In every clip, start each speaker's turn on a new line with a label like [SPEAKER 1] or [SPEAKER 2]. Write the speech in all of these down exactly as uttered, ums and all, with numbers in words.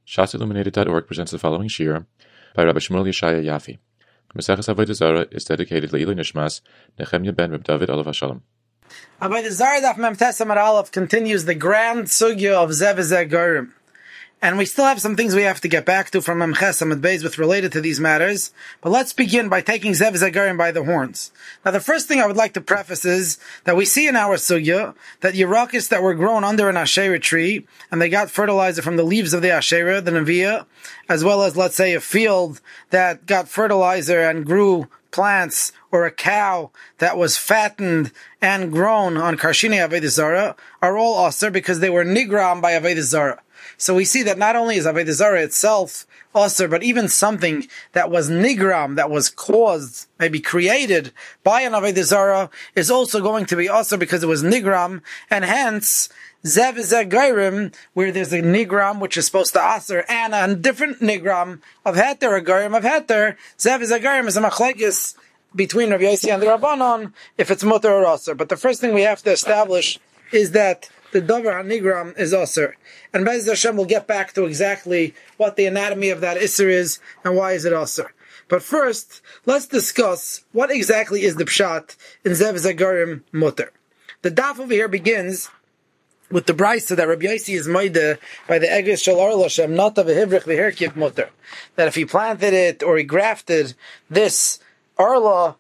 [SPEAKER 1] Shas Illuminated dot org presents the following shir by Rabbi Shmuel Yeshaya Yafi. Maseches Avodah Zarah is dedicated Le'ilui Nishmas Nechemya ben Reb David Olav Hashalom.
[SPEAKER 2] Avodah Zarah Daf Mem Tes Amud Aleph continues the grand sugya of Zev V'Zeh Gorim. And we still have some things we have to get back to from Mem Ches Amud Beis with related to these matters. But let's begin by taking Zev V'Zeh Gorim by the horns. Now the first thing I would like to preface is that we see in our sugya that Yerakis that were grown under an Asherah tree, and they got fertilizer from the leaves of the Asherah, the Neviah, as well as, let's say, a field that got fertilizer and grew plants, or a cow that was fattened and grown on Karshini Avodah Zarah, are all aser because they were nigram by Avodah Zarah. So we see that not only is Avodah Zarah itself aser, but even something that was nigram, that was caused, maybe created by an Avodah Zarah, is also going to be aser because it was nigram, and hence Zev V'Zeh Gorim, where there's a nigram which is supposed to aser, and a different nigram of heter, a gorim of heter, Zev V'Zeh Gorim is a machlekes between Rav Yossi and the Rabbanon, if it's mutar or aser. But the first thing we have to establish is that the davar hanigram is aser. And Be'ez Hashem will get back to exactly what the anatomy of that iser is and why is it aser. But first, let's discuss what exactly is the pshat in Zev V'Zeh Gorim mutar. The daf over here begins with the brisa that Rabbi Yossi is moide by the Egris Shel Arla Shem Nata V'Hivrich V'Herkiv mutar. That if he planted it or he grafted this Arla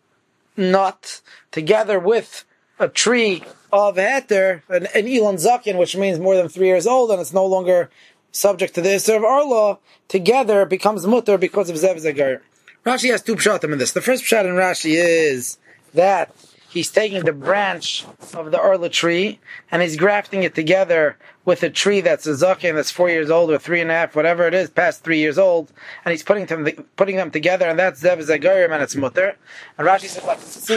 [SPEAKER 2] nut together with a tree of heter, an, an Elon Zakin, which means more than three years old, and it's no longer subject to the Isser of Arla, together becomes mutar because of Zev V'Zeh Gorim. Rashi has two pshatim in this. The first pshat in Rashi is that he's taking the branch of the Arla tree and he's grafting it together with a tree that's a zaken, that's four years old or three and a half, whatever it is, past three years old, and he's putting them putting them together, and that's Zev V'Zeh Gorim, and it's mutar. And Rashi says, like, see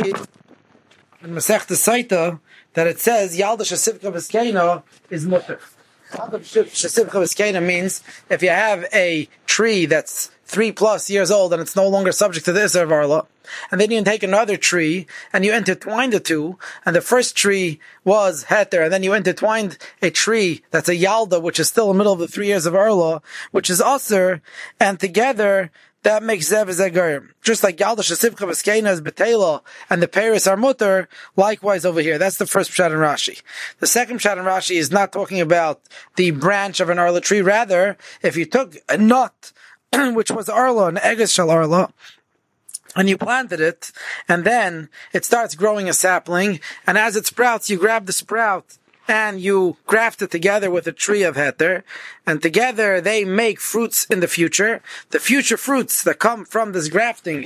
[SPEAKER 2] in Masechta Saita that it says Yalda Shesivka V'Skeina is mutar. Yalda Shesivka V'Skeina means if you have a tree that's three plus years old and it's no longer subject to the Isser of Arla, and then you take another tree and you intertwine the two, and the first tree was heter, and then you intertwined a tree that's a yalda, which is still in the middle of the three years of Arla, which is aser, and together that makes Zev V'Zeh Gorim. Just like Yalda Shesivka V'Skeina is Betela and the Paris are mutar, likewise over here. That's the first pshat in Rashi. The second pshat in Rashi is not talking about the branch of an Arla tree. Rather, if you took a nut, which was Arla, an Egis Shel Arla, and you planted it, and then it starts growing a sapling, and as it sprouts, you grab the sprout, and you graft it together with a tree of heter, and together they make fruits in the future. The future fruits that come from this grafting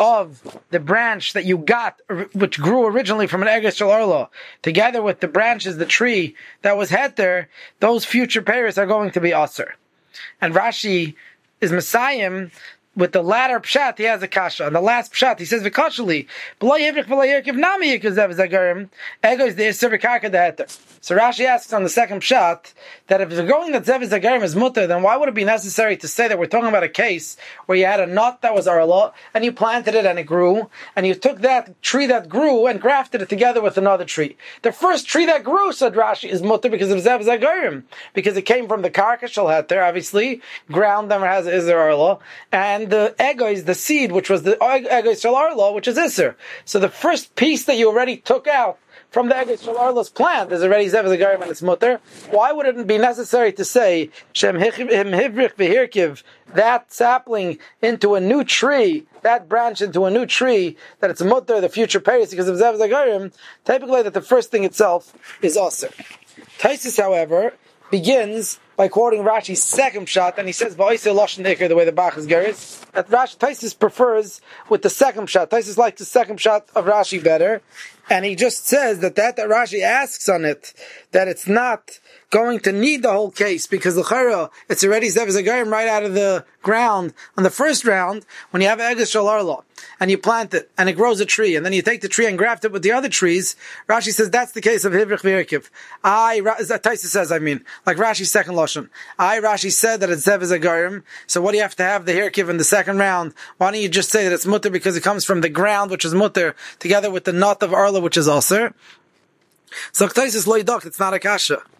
[SPEAKER 2] of the branch that you got, which grew originally from an Egis Shel Arla, together with the branches, the tree that was heter, those future peiros are going to be aser. And Rashi is Messiah with the latter pshat, he has a kasha. And the last pshat, he says, V'kashali, b'lo yivrich v'lo yirkiv nami yikuz Zev V'Zeh Gorim, ego is the Isser v'karka the heter. So Rashi asks on the second pshat, that if we're going that Zev V'Zeh Gorim is mutar, then why would it be necessary to say that we're talking about a case where you had a nut that was Arla, and you planted it and it grew, and you took that tree that grew and grafted it together with another tree. The first tree that grew, said Rashi, is mutar because of Zev V'Zeh Gorim, because it came from the karka shel heter, obviously, ground them has Isser Arla, and the egois, the seed, which was the egois shel Arla, which is Isser. So the first piece that you already took out from the egois shel Arla's plant is already Zev V'Zeh Gorim and it's mutar. Why would it be necessary to say Shem Hivrich V'Hirkiv, that sapling into a new tree, that branch into a new tree, that it's mutar, the future peiros because of Zev V'Zeh Gorim? Typically, that the first thing itself is aser. Taisus, however, begins by quoting Rashi's second shot, and he says, "Va'isei lashon ikar," the way the Bach is geritz. That Rashi Taisus prefers with the second shot. Taisus likes the second shot of Rashi better, and he just says that that that Rashi asks on it that it's not going to need the whole case because l'chara it's already Zev V'Zeh Gorim right out of the ground on the first round when you have Egis Shel Arla and you plant it and it grows a tree and then you take the tree and graft it with the other trees. Rashi says that's the case of Hivrich V'Hirkiv. I Taisus says I mean like Rashi's second lashon. I Rashi said that it's Zev V'Zeh Gorim. So what do you have to have the Hirkiv in the second round? Why don't you just say that it's mutar because it comes from the ground which is mutar together with the nut of Arla which is aser? So Taisus lo yidok, it's not a kasha.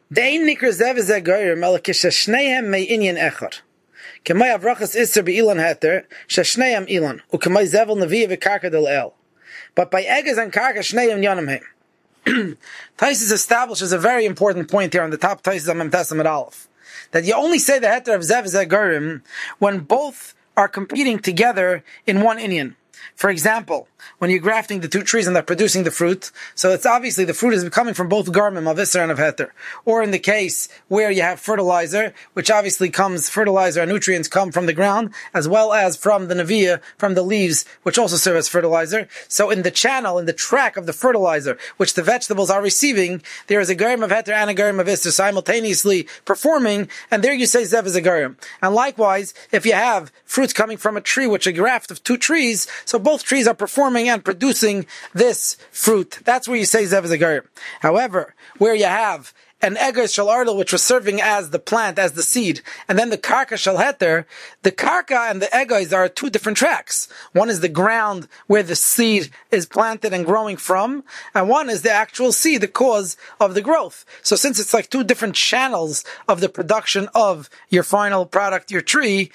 [SPEAKER 2] Dein nikr zev ze goyim el kishnehem me inyan echad. Kemay avrachas iser be ilan heter shnehem ilan u kemay zevel nevi ve karka del el. But by eges and karka shnehem yonim hem. Taisus establishes a very important point here on the top Taisus Amem Testament Aleph, that you only say the heter of zev ze goyim when both are competing together in one inyan. For example, when you're grafting the two trees and they're producing the fruit, so it's obviously the fruit is coming from both garmim of Isser and of Heter. Or in the case where you have fertilizer, which obviously comes, fertilizer and nutrients come from the ground, as well as from the Neviah, from the leaves, which also serve as fertilizer. So in the channel, in the track of the fertilizer, which the vegetables are receiving, there is a garim of Heter and a garim of Isser simultaneously performing, and there you say Zev is a garim. And likewise, if you have fruits coming from a tree, which is a graft of two trees, so both trees are performing and producing this fruit. That's where you say Zev is a garim. However, where you have an eger shel ardel, which was serving as the plant, as the seed, and then the karka shel heter, the karka and the egos are two different tracks. One is the ground where the seed is planted and growing from, and one is the actual seed, the cause of the growth. So since it's like two different channels of the production of your final product, your tree,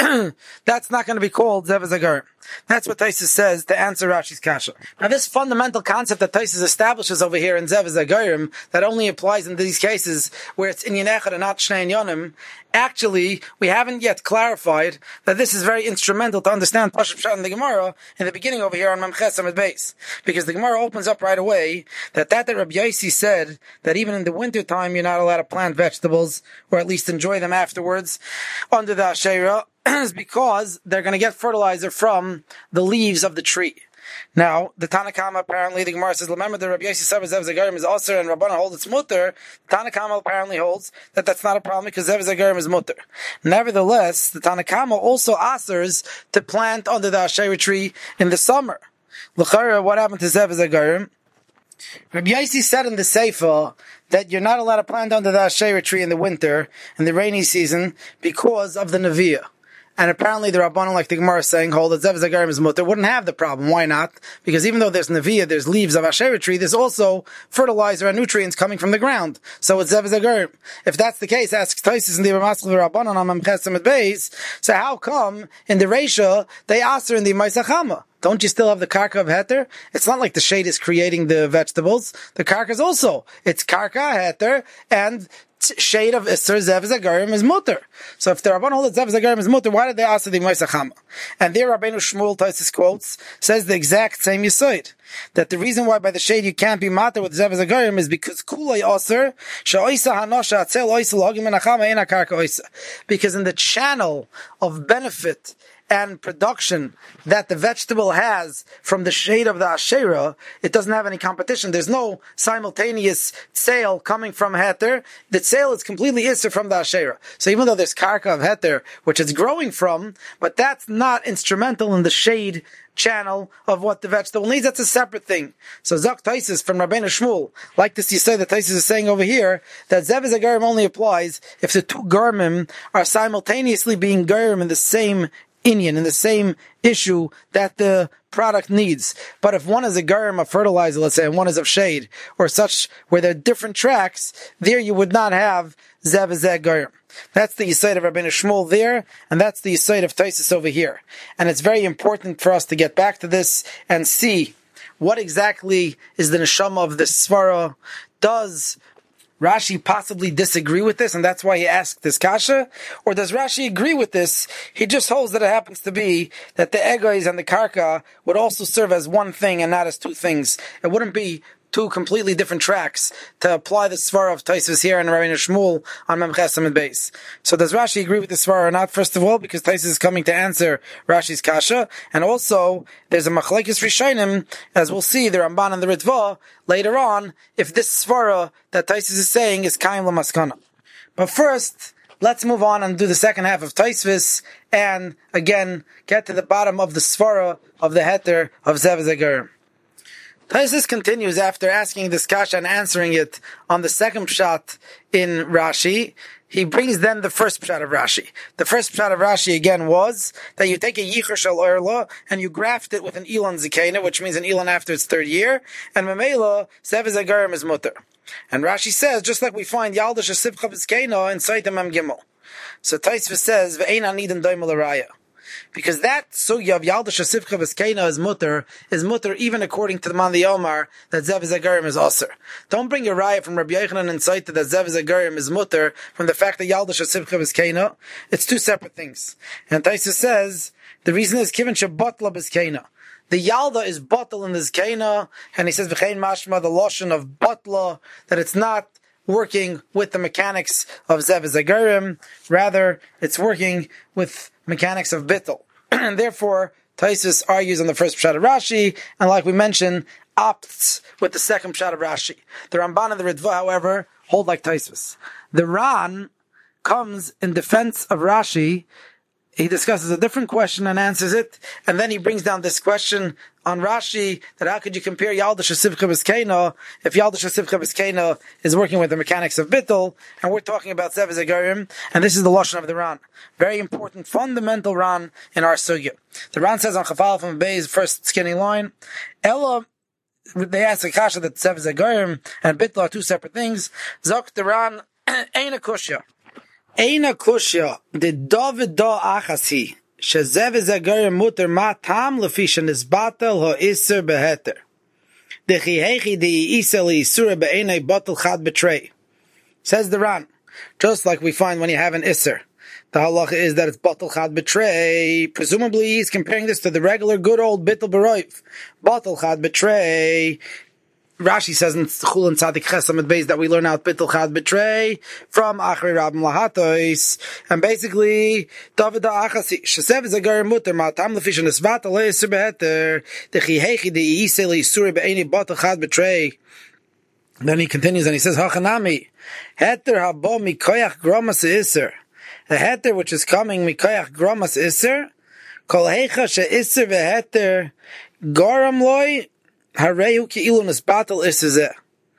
[SPEAKER 2] that's not going to be called Zev is a garim. That's what Taisus says to answer Rashi's kasha. Now this fundamental concept that Taisus establishes over here in Zev is a garim, that only applies in these cases where it's inyan echad and not shnei inyanim, actually, we haven't yet clarified that this is very instrumental to understand Pashup Pshat in the Gemara in the beginning over here on Memches Amid Beis. Because the Gemara opens up right away that that that Rabbi Yossi said that even in the winter time you're not allowed to plant vegetables, or at least enjoy them afterwards, under the Asherah, is because they're going to get fertilizer from the leaves of the tree. Now, the Tanakama apparently, the Gemara says, remember the Rabbi Yossi said Zev Zagarim is Aser and Rabbana hold its mutter. The Tanakama apparently holds that that's not a problem because Zev Zagarim is mutter. Nevertheless, the Tanakama also asers to plant under the Asherah tree in the summer. L'chara, what happened to Zev Zagarim? Rabbi Yossi said in the Sefer that you're not allowed to plant under the Asherah tree in the winter, in the rainy season, because of the Neviah. And apparently the Rabbanon, like the Gemara is saying, hold that Zev Zagarim is mutter, wouldn't have the problem. Why not? Because even though there's Neviah, there's leaves of Asherah tree, there's also fertilizer and nutrients coming from the ground. So it's Zev Zagarim. If that's the case, asks Taisus in the Ramaskel Rabbanon on Memches Amid Beis, so how come in the Reisha they aser in the Maisachama? Don't you still have the karka of heter? It's not like the shade is creating the vegetables. The karka is also. It's karka, heter, and shade of Isser, Zev Zagarim is mutter. So if the Rabban hold that Zev Zagarim is mutter, why did they ask the Moisachama? And there Rabbeinu Shmuel Taisus quotes, says the exact same yisoid. That the reason why by the shade you can't be matter with Zev Zagarim is because Kulay Aser, Sha'oisa Hanosha Atzel Oisa Logim Menachama Ena Karka Oisa. Because in the channel of benefit and production that the vegetable has from the shade of the Asherah, it doesn't have any competition. There's no simultaneous sale coming from Heter. The sale is completely Isser from the Asherah. So even though there's Karka of Heter, which it's growing from, but that's not instrumental in the shade channel of what the vegetable needs. That's a separate thing. So Zak Taisus from Rabbeinu Shmuel, like this you say that Taisus is saying over here, that Zev Zagarim only applies if the two garmim are simultaneously being garim in the same inyan, in the same issue that the product needs. But if one is a garim of fertilizer, let's say, and one is of shade, or such, where there are different tracks, there you would not have Zev Zeh garim. That's the Yisayid of Rabbeinu Shmuel there, and that's the Yisayid of Taisus over here. And it's very important for us to get back to this and see what exactly is the neshama of this svara. Does Rashi possibly disagree with this, and that's why he asked this kasha? Or does Rashi agree with this? He just holds that it happens to be that the egois and the karka would also serve as one thing and not as two things. It wouldn't be two completely different tracks to apply the svara of Taisus here and Rabbeinu Shmuel on Memches Amid Beis. So does Rashi agree with the svara or not? First of all, because Taisus is coming to answer Rashi's kasha, and also there's a machlekes rishonim, as we'll see, the Ramban and the Ritva later on, if this svara that Taisus is saying is kaim l'maskana. But first, let's move on and do the second half of Taisus, and again get to the bottom of the svara of the heter of Zev Zagarim. Taisus continues after asking this kasha and answering it on the second pshat in Rashi. He brings then the first pshat of Rashi. The first pshat of Rashi again was that you take a yichur shel orla and you graft it with an ilan zikena, which means an ilan after its third year, and memela Zev Zagarim is mutter. And Rashi says, just like we find Yalda Shesivcha B'Zkeina in Saitam Mem Gimel. So Taisva says, V'ein anidin doimel araya. Because that sugya of Yalda Shesivcha B'Zkeina is mutter, is mutter even according to the Man the Omar, that Zev Zagarim is Osir. Don't bring a raya from Rabbi Yochanan and Saita that Zev Zagarim is mutter from the fact that Yalda Shesivcha B'Zkeina. It's two separate things. And Taisva says, the reason is Kivin Shabbatla B'Zkeina. The Yalda is bottle in the Zkeina, and he says, V'chein mashma, the lotion of Batla, that it's not working with the mechanics of Zev Zagarim, rather, it's working with mechanics of Bittel. And therefore, Taisus argues on the first Pshat of Rashi, and like we mentioned, opts with the second Pshat of Rashi. The Ramban and the Ritva, however, hold like Taisus. The Ran comes in defense of Rashi. He discusses a different question and answers it, and then he brings down this question on Rashi, that how could you compare Yalda Shesivcha B'Zkeina if Yalda Shesivcha B'Zkeina is working with the mechanics of Bittel, and we're talking about Zev Zagarim, and this is the Lashon of the Ran. Very important, fundamental Ran in our Sugya. The Ran says on Chafal from Bey's first skinny line, Ella, they ask a kasha that Zev Zagarim and Bittel are two separate things. Zok the Ran, Eina Kushya. Eina kushya de David da achasi shezev zagarim muter ma tam lefi shenizbatel ho iser beheter de chihechi de isel isura be'enei batel chad betray. Says the Ran, just like we find when you have an iser, the halacha is that it's batel chad betray. Presumably he's comparing this to the regular good old bittel beroiv, batel chad betray. Rashi says in Chulin Tzadik Chesamid Beis that we learn out Bittul Chad Betray from Achrei Rabim Lahatois, and basically David Achasi Shesev Zagarim Mutter Matam Lefish and Esvat Alei Yisur Beheter Dechi Hechi De Yiseli Yisuri Be'eni Bittul Chad Betray. Then he continues and he says Hachanami Heter Habo Mikoyach Gromas Iser, a Heter which is coming Mikoyach Gromas Iser Kol Hecha She Iser Veheter Goram Loi. Any time that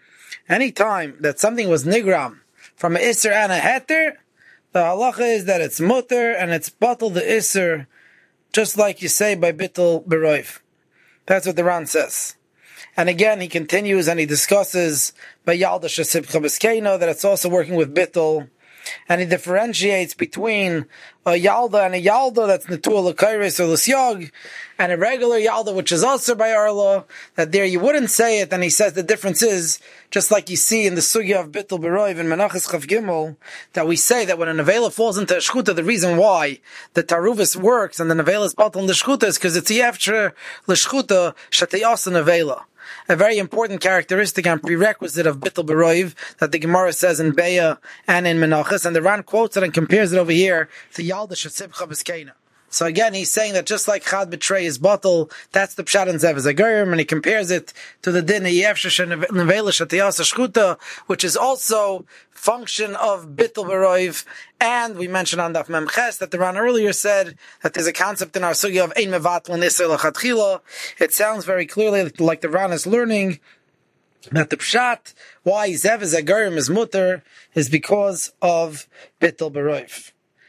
[SPEAKER 2] something was nigram from an iser and a heter, the halacha is that it's mutter and it's batel the iser, just like you say by bittel beroiv. That's what the Ran says. And again, he continues and he discusses by Yalda Shesivcha B'Zkeina that it's also working with bittel, and he differentiates between a Yalda and a Yalda that's Netua L'Kairis or L'Syog, and a regular Yalda which is also by Arla, that there you wouldn't say it, and he says the difference is, just like you see in the Sugya of Bittul Beroiv in Menachas Chav Gimel, that we say that when a Nevela falls into a Shchuta, the reason why the Taruvis works and the Nevela is Batal in the Shchuta is because it's Yefcher L'Shchuta Shateyasa Nevela. A very important characteristic and prerequisite of Bittul Beroiv that the Gemara says in Beya and in Menachas, and the Ran quotes it and compares it over here to Yalda Shesivcha B'Zkeina. So again, he's saying that just like Chad Betray is Batal, that's the Pshat in Zev Zagarim, and he compares it to the Din Yefshesh Nevela Shatiyasa Shchuta, which is also function of Bittul Beroiv. And we mentioned on Daf Mem Ches that the Ran earlier said that there's a concept in our Sugya of Ein Mevatl Nisr L'Chatchila. It sounds very clearly like the Ran is learning that the Pshat, why Zev Zagarim is mutter, is because of Bittul Beroiv.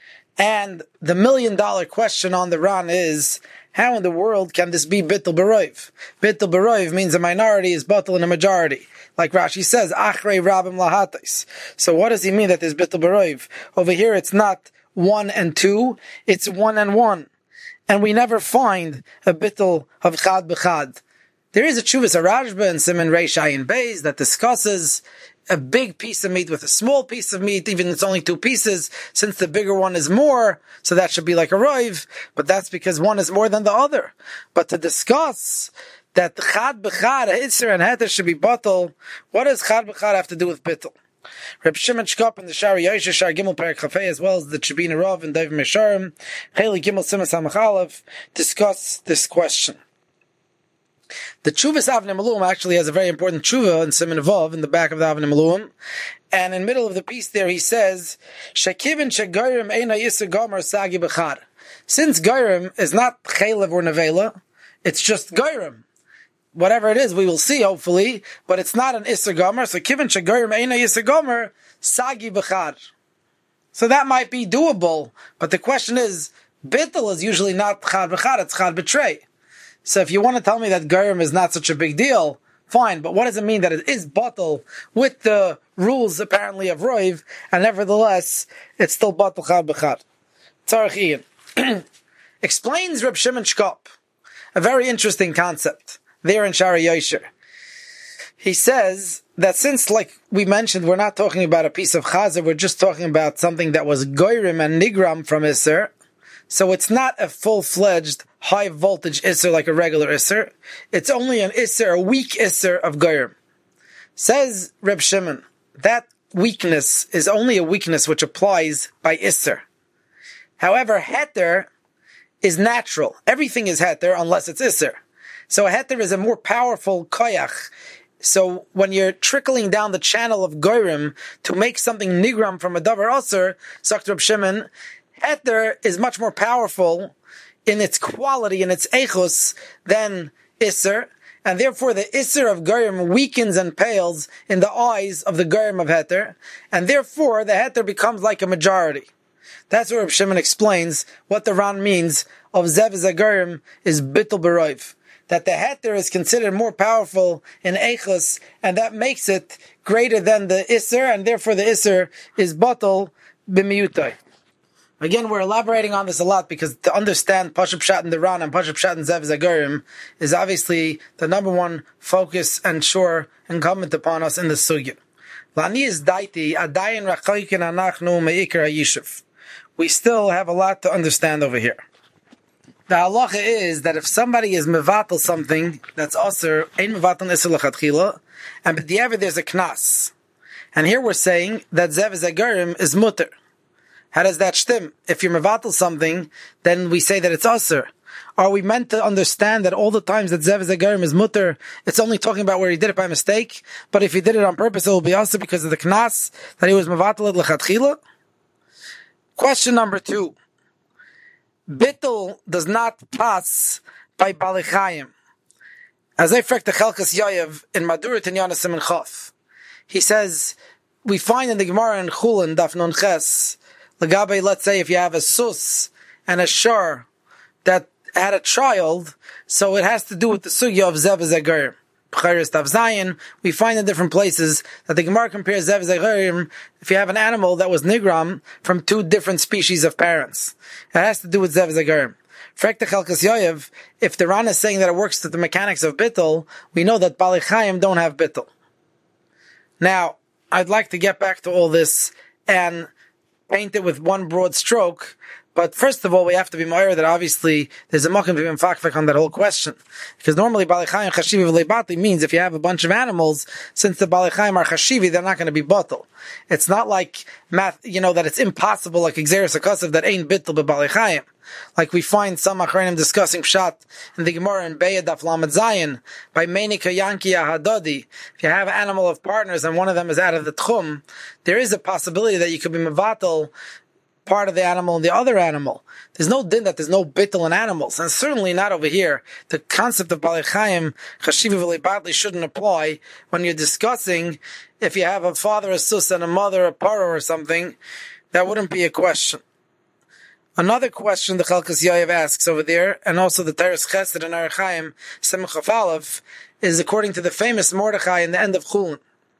[SPEAKER 2] And the million dollar question on the Ran is, how in the world can this be Bittul Beroiv? Bittul Beroiv means a minority is Batal in a majority. Like Rashi says, Achrei Rabim Lahatais. So what does he mean that there's Bittul Beroiv? Over here it's not one and two, it's one and one. And we never find a Bittul of Chad B'Chad. There is a Chuvas Arashba in Siman Reish Ayin Beis that discusses a big piece of meat with a small piece of meat, even if it's only two pieces, since the bigger one is more, so that should be like a roiv, but that's because one is more than the other. But to discuss that chad b'chad, hitzer and heter should be batal, what does chad b'chad have to do with bittul? Reb Shimon Shkop in the Shari Yosha Shar Gimel Perek Chafei, as well as the Shabina Rav and David Mesharim, Haley Gimel Simas HaMachalev, discuss this question. The Chuvas Avnei Malum actually has a very important Chuva in Siman Vav in the back of the Avnei Malum, and in the middle of the piece there he says, Shekivin Shegayrim Eina Yisr Gomer Sagi B'chad. Since Gayrim is not Chelev or Nevela, it's just Gayrim. Whatever it is, we will see hopefully, but it's not an Isser Gomer, so Kivin Shegayrim Eina Yisr Gomer Sagi B'chad. So that might be doable, but the question is, Bittul is usually not Chad B'chad, it's Chad B'trei. So if you want to tell me that Gayrim is not such a big deal, Fine, but what does it mean that it is batal with the rules apparently of Roiv, and nevertheless it's still batal chad b'chad? Tzarech Ian explains Reb Shimon Shkop a very interesting concept there in Shara Yosher. He says that since, like we mentioned, we're not talking about a piece of chazer, we're just talking about something that was goyrim and nigram from Isser, so it's not a full-fledged high voltage Isser like a regular Isser. It's only an Isser, a weak Isser of goyrim. Says Reb Shimon, that weakness is only a weakness which applies by Isser. However, heter is natural. Everything is heter unless it's Isser. So a heter is a more powerful koyach. So when you're trickling down the channel of goyrim to make something nigram from a davar aser, sagt Reb Shimon, heter is much more powerful in its quality, in its echus, than Isser, and therefore the Isser of goyrim weakens and pales in the eyes of the goyrim of heter, and therefore the heter becomes like a majority. That's where Reb Shimon explains what the Ran means of Zev Zagorim is bittul b'roiv. That the heter is considered more powerful in Eichus, and that makes it greater than the Isser, and therefore the Isser is batal b'miyutai. Again, we're elaborating on this a lot because to understand Pashup Pshat in the Ran and Pashup Pshat in Zev Zagorim is obviously the number one focus and sure incumbent upon us in the sugya. Lani is daiti adayin rachaykin anachnu meikar hayishuv. We still have a lot to understand over here. The halacha is that if somebody is mevatel something that's aser, ein mevatel isur lechatchila, and b'di'ever there's a knas. And here we're saying that zev zagorim is mutter. How does that stem? If you're mevatel something, then we say that it's aser. Are we meant to understand that all the times that zev zagorim is mutter, it's only talking about where he did it by mistake, but if he did it on purpose, it will be aser because of the knas that he was mevatel it lechatchila? Question number two. Bittul does not pass by Balichayim. As I frek the Chelkas Yoyev in Madura Tinyana Siman Chof, he says, we find in the Gemara in Chulin, Daf Nun Ches, Lagabe, let's say if you have a sus and a shor that had a child, so it has to do with the sugya of Zev Zagorim. B'chayris Tav Zayin, we find in different places that the Gemara compares Zev Zagorim if you have an animal that was nigram from two different species of parents. It has to do with Zev Zagorim. Frek the Chelkas Yoyev, if the Ran is saying that it works to the mechanics of bittul, we know that Balichayim don't have bittul. Now, I'd like to get back to all this and paint it with one broad stroke. But first of all, we have to be aware that obviously there's a makom to be mfakfak on that whole question. Because normally Balichayim Chashivi V'leibati means if you have a bunch of animals, since the Balichayim are Chashivi, they're not going to be batal. It's not like math, you know, that it's impossible like Xeris Akasav that ain't bittul but Balichayim. Like we find some Achronim discussing Pshat in the Gemara in Be'ed Daf Lamed Zayin by Meinika Yanki Ahadodi. If you have an animal of partners and one of them is out of the Tchum, there is a possibility that you could be mevatel part of the animal and the other animal. There's no din that there's no bittul in animals, and certainly not over here. The concept of Balichayim Chashivi V'leibati shouldn't apply when you're discussing if you have a father, a sus, and a mother, a paro or something. That wouldn't be a question. Another question the Chelkas Yoyev asks over there, and also the Teres Chesed and Arachayim Semchaf Aleph, is according to the famous Mordechai in the end of Chulin.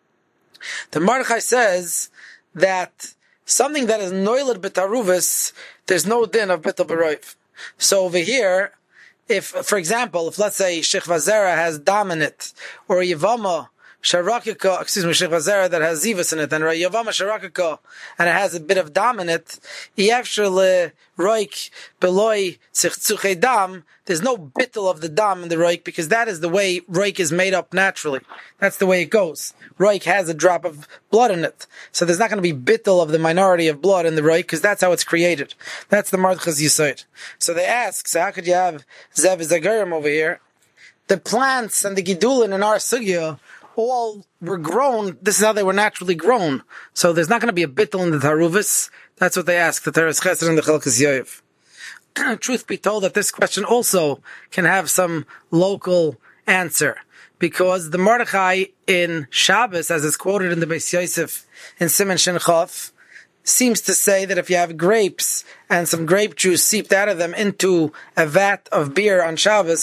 [SPEAKER 2] The Mordechai says that something that is noiled b'taruvis, there's no din of bittul b'roiv. So over here, if, for example, if let's say Shechva Zera has dam in it, or Yavama Sharakika, excuse me, Shechva Zera that has zivas in it, and Yavama Sharakika, and it has a bit of dam in it, Yevshel roik beloy tzich dam, there's no bittul of the dam in the roik, because that is the way roik is made up naturally. That's the way it goes. Roik has a drop of blood in it. So there's not going to be bittul of the minority of blood in the roik, because that's how it's created. That's the Mardchas Yisod. So they ask, so how could you have Zev Zagorim over here? The plants and the gidulin in our sugya all were grown, this is how they were naturally grown. So there's not going to be a bittul in the taruvis. That's what they ask, the Teres Chesed and the Chelkas Yoyev. Truth be told that this question also can have some local answer. Because the Mordechai in Shabbos, as is quoted in the Beis Yosef in Siman Shin Chof, seems to say that if you have grapes and some grape juice seeped out of them into a vat of beer on Shabbos,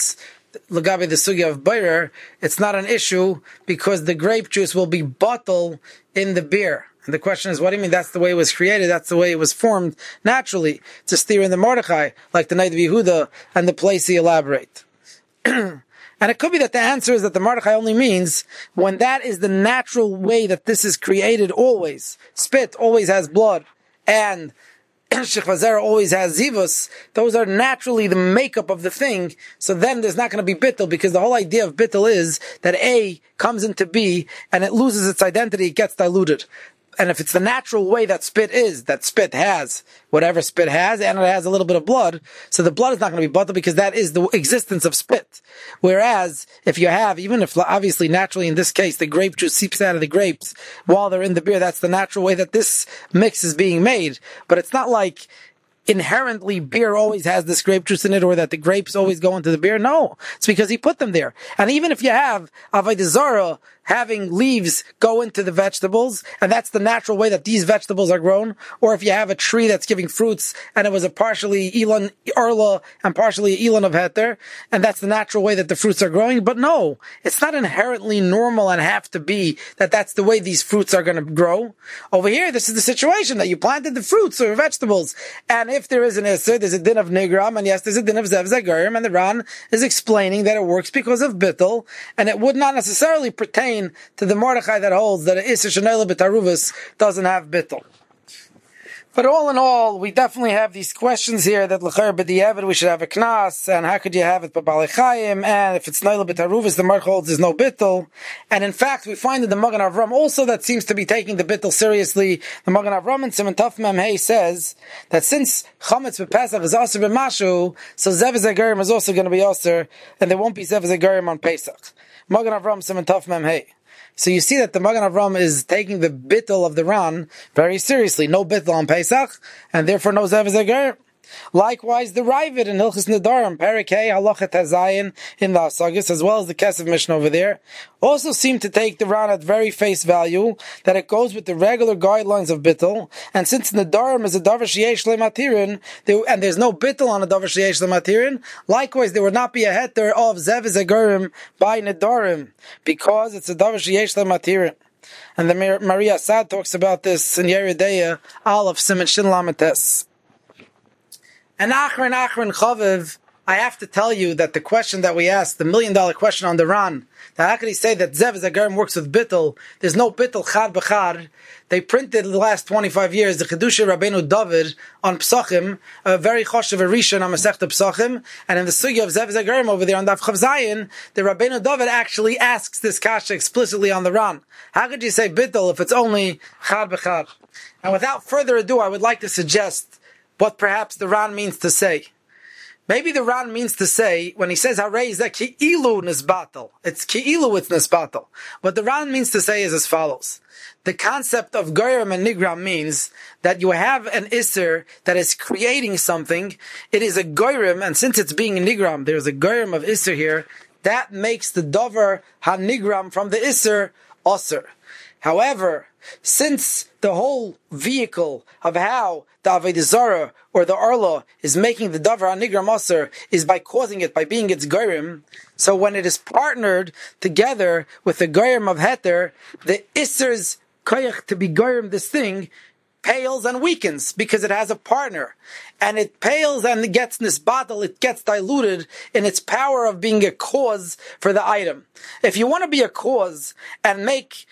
[SPEAKER 2] Lagabi the sugya of Beirer, it's not an issue because the grape juice will be bottled in the beer. And the question is, what do you mean that's the way it was created? That's the way it was formed naturally. It's a steer in the Mordechai, like the night of Yehuda and the place he elaborate. And it could be that the answer is that the Mordechai only means when that is the natural way that this is created always. Spit always has blood, and Shechva Zera always has zivus. Those are naturally the makeup of the thing. So then there's not going to be bittul, because the whole idea of bittul is that A comes into B and it loses its identity, it gets diluted. And if it's the natural way that spit is, that spit has whatever spit has, and it has a little bit of blood, so the blood is not going to be bottled because that is the existence of spit. Whereas, if you have, even if obviously naturally in this case the grape juice seeps out of the grapes while they're in the beer, that's the natural way that this mix is being made. But it's not like inherently beer always has this grape juice in it, or that the grapes always go into the beer. No, it's because he put them there. And even if you have Avodah Zarah having leaves go into the vegetables, and that's the natural way that these vegetables are grown, or if you have a tree that's giving fruits and it was a partially Elon Arla and partially Elon of Heter, and that's the natural way that the fruits are growing. But no, it's not inherently normal and have to be that that's the way these fruits are going to grow. Over here, this is the situation that you planted the fruits or vegetables, and if there is an Isser, there's a din of Nigram, and yes, there's a din of Zev Zegarim, and the Ran is explaining that it works because of Bittul, and it would not necessarily pertain to the Mordechai that holds that an Isser Shenela B'Taruvus doesn't have Bittul. But all in all, we definitely have these questions here that l'chayr b'diavad we should have a knas, and how could you have it b'balechayim, and if it's Naila b'taruvus, the March holds there's no bittul. And in fact, we find in the Magen Avram also that seems to be taking the bittul seriously. The Magen Avram in Siman Taf Mem Hey says that since chametz b'Pesach is aser b'mashu, so Zev Zegarim is also going to be aser, and there won't be Zev Zegarim on Pesach. Magen Avram Siman Taf Mem Hey. So you see that the Magen Avram is taking the bittul of the Ran very seriously. No bittul on Pesach, and therefore no Zev Zegarim. Likewise, the Ravid in Hilchos Nedarim, Perek Hey, Halacha Tazayin in the Asagis, as well as the Kesef Mishnah over there, also seem to take the Ran at very face value, that it goes with the regular guidelines of Bittul, and since Nedarim is a Davar Sheyesh Le'Matirin, and there's no Bittul on a Davar Sheyesh Le'Matirin, likewise there would not be a heter of Zev Zegarim by Nedarim, because it's a Davar Sheyesh Le'Matirin. And the Maria Sad talks about this in Yeridea, Aleph Siman Shin Lametes. And Achron, Achron, Chaviv, I have to tell you that the question that we asked, the million dollar question on the Ran, that how could he say that Zev Zegarim works with Bittul? There's no Bittul Chad B'Chad. They printed the last twenty-five years the Chedusha Rabbeinu David on Psachim, a very choshev Rishon on Masechta Psachim, and in the sugya of Zev Zegarim over there on Daf Chav Zayin, the Rabbeinu David actually asks this kasha explicitly on the Ran. How could you say Bittul if it's only Chad B'Chad? And without further ado, I would like to suggest what perhaps the Ran means to say. Maybe the Ran means to say, when he says Harei is that Ki'ilu Nisbatal. It's Ki'ilu it's Nisbatal. What the Ran means to say is as follows. The concept of Goyim and Nigram means that you have an Isser that is creating something. It is a Goyim, and since it's being a Nigram, there's a Goyim of Isser here, that makes the Dover HaNigram from the Isser Osir. However, since the whole vehicle of how the Avodah Zarah or the Arla is making the Davar HaNigram Osir is by causing it, by being its Goyim, so when it is partnered together with the Goyim of Heter, the Isser's koyach to be Goyim this thing pales and weakens because it has a partner. And it pales and it gets nisbatal, it gets diluted in its power of being a cause for the item. If you want to be a cause and make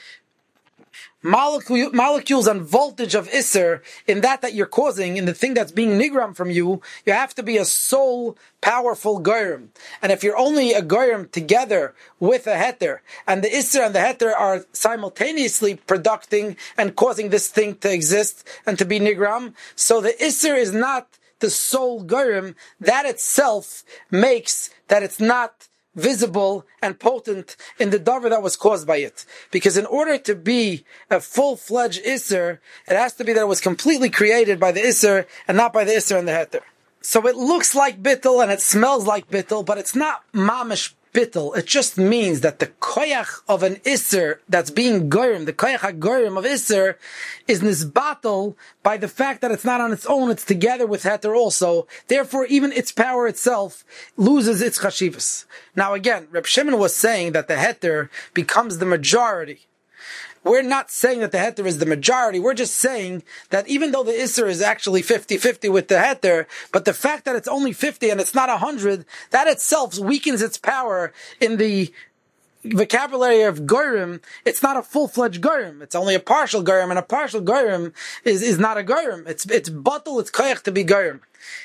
[SPEAKER 2] Molecule, molecules and voltage of Isser in that that you're causing, in the thing that's being Nigram from you, you have to be a sole, powerful Goyim. And if you're only a Goyim together with a Heter, and the Isser and the Heter are simultaneously producing and causing this thing to exist and to be Nigram, so the Isser is not the sole Goyim, that itself makes that it's not visible and potent in the davar that was caused by it. Because in order to be a full-fledged Isser, it has to be that it was completely created by the Isser and not by the Isser and the Heter. So it looks like Bittul and it smells like Bittul, but it's not mamish bittul. It just means that the koyach of an isser that's being goyim, the koyach ha-goyim of isser, is nisbatel by the fact that it's not on its own, it's together with heter also. Therefore, even its power itself loses its chashivas. Now again, Reb Shimon was saying that the heter becomes the majority. We're not saying that the heter is the majority. We're just saying that even though the isser is actually fifty-fifty with the heter, but the fact that it's only fifty and it's not one hundred, that itself weakens its power in the vocabulary of goyim. It's not a full-fledged goyim. It's only a partial goyim, and a partial goyim is, is not a goyim. It's, it's batel, it's koyach to be goyim.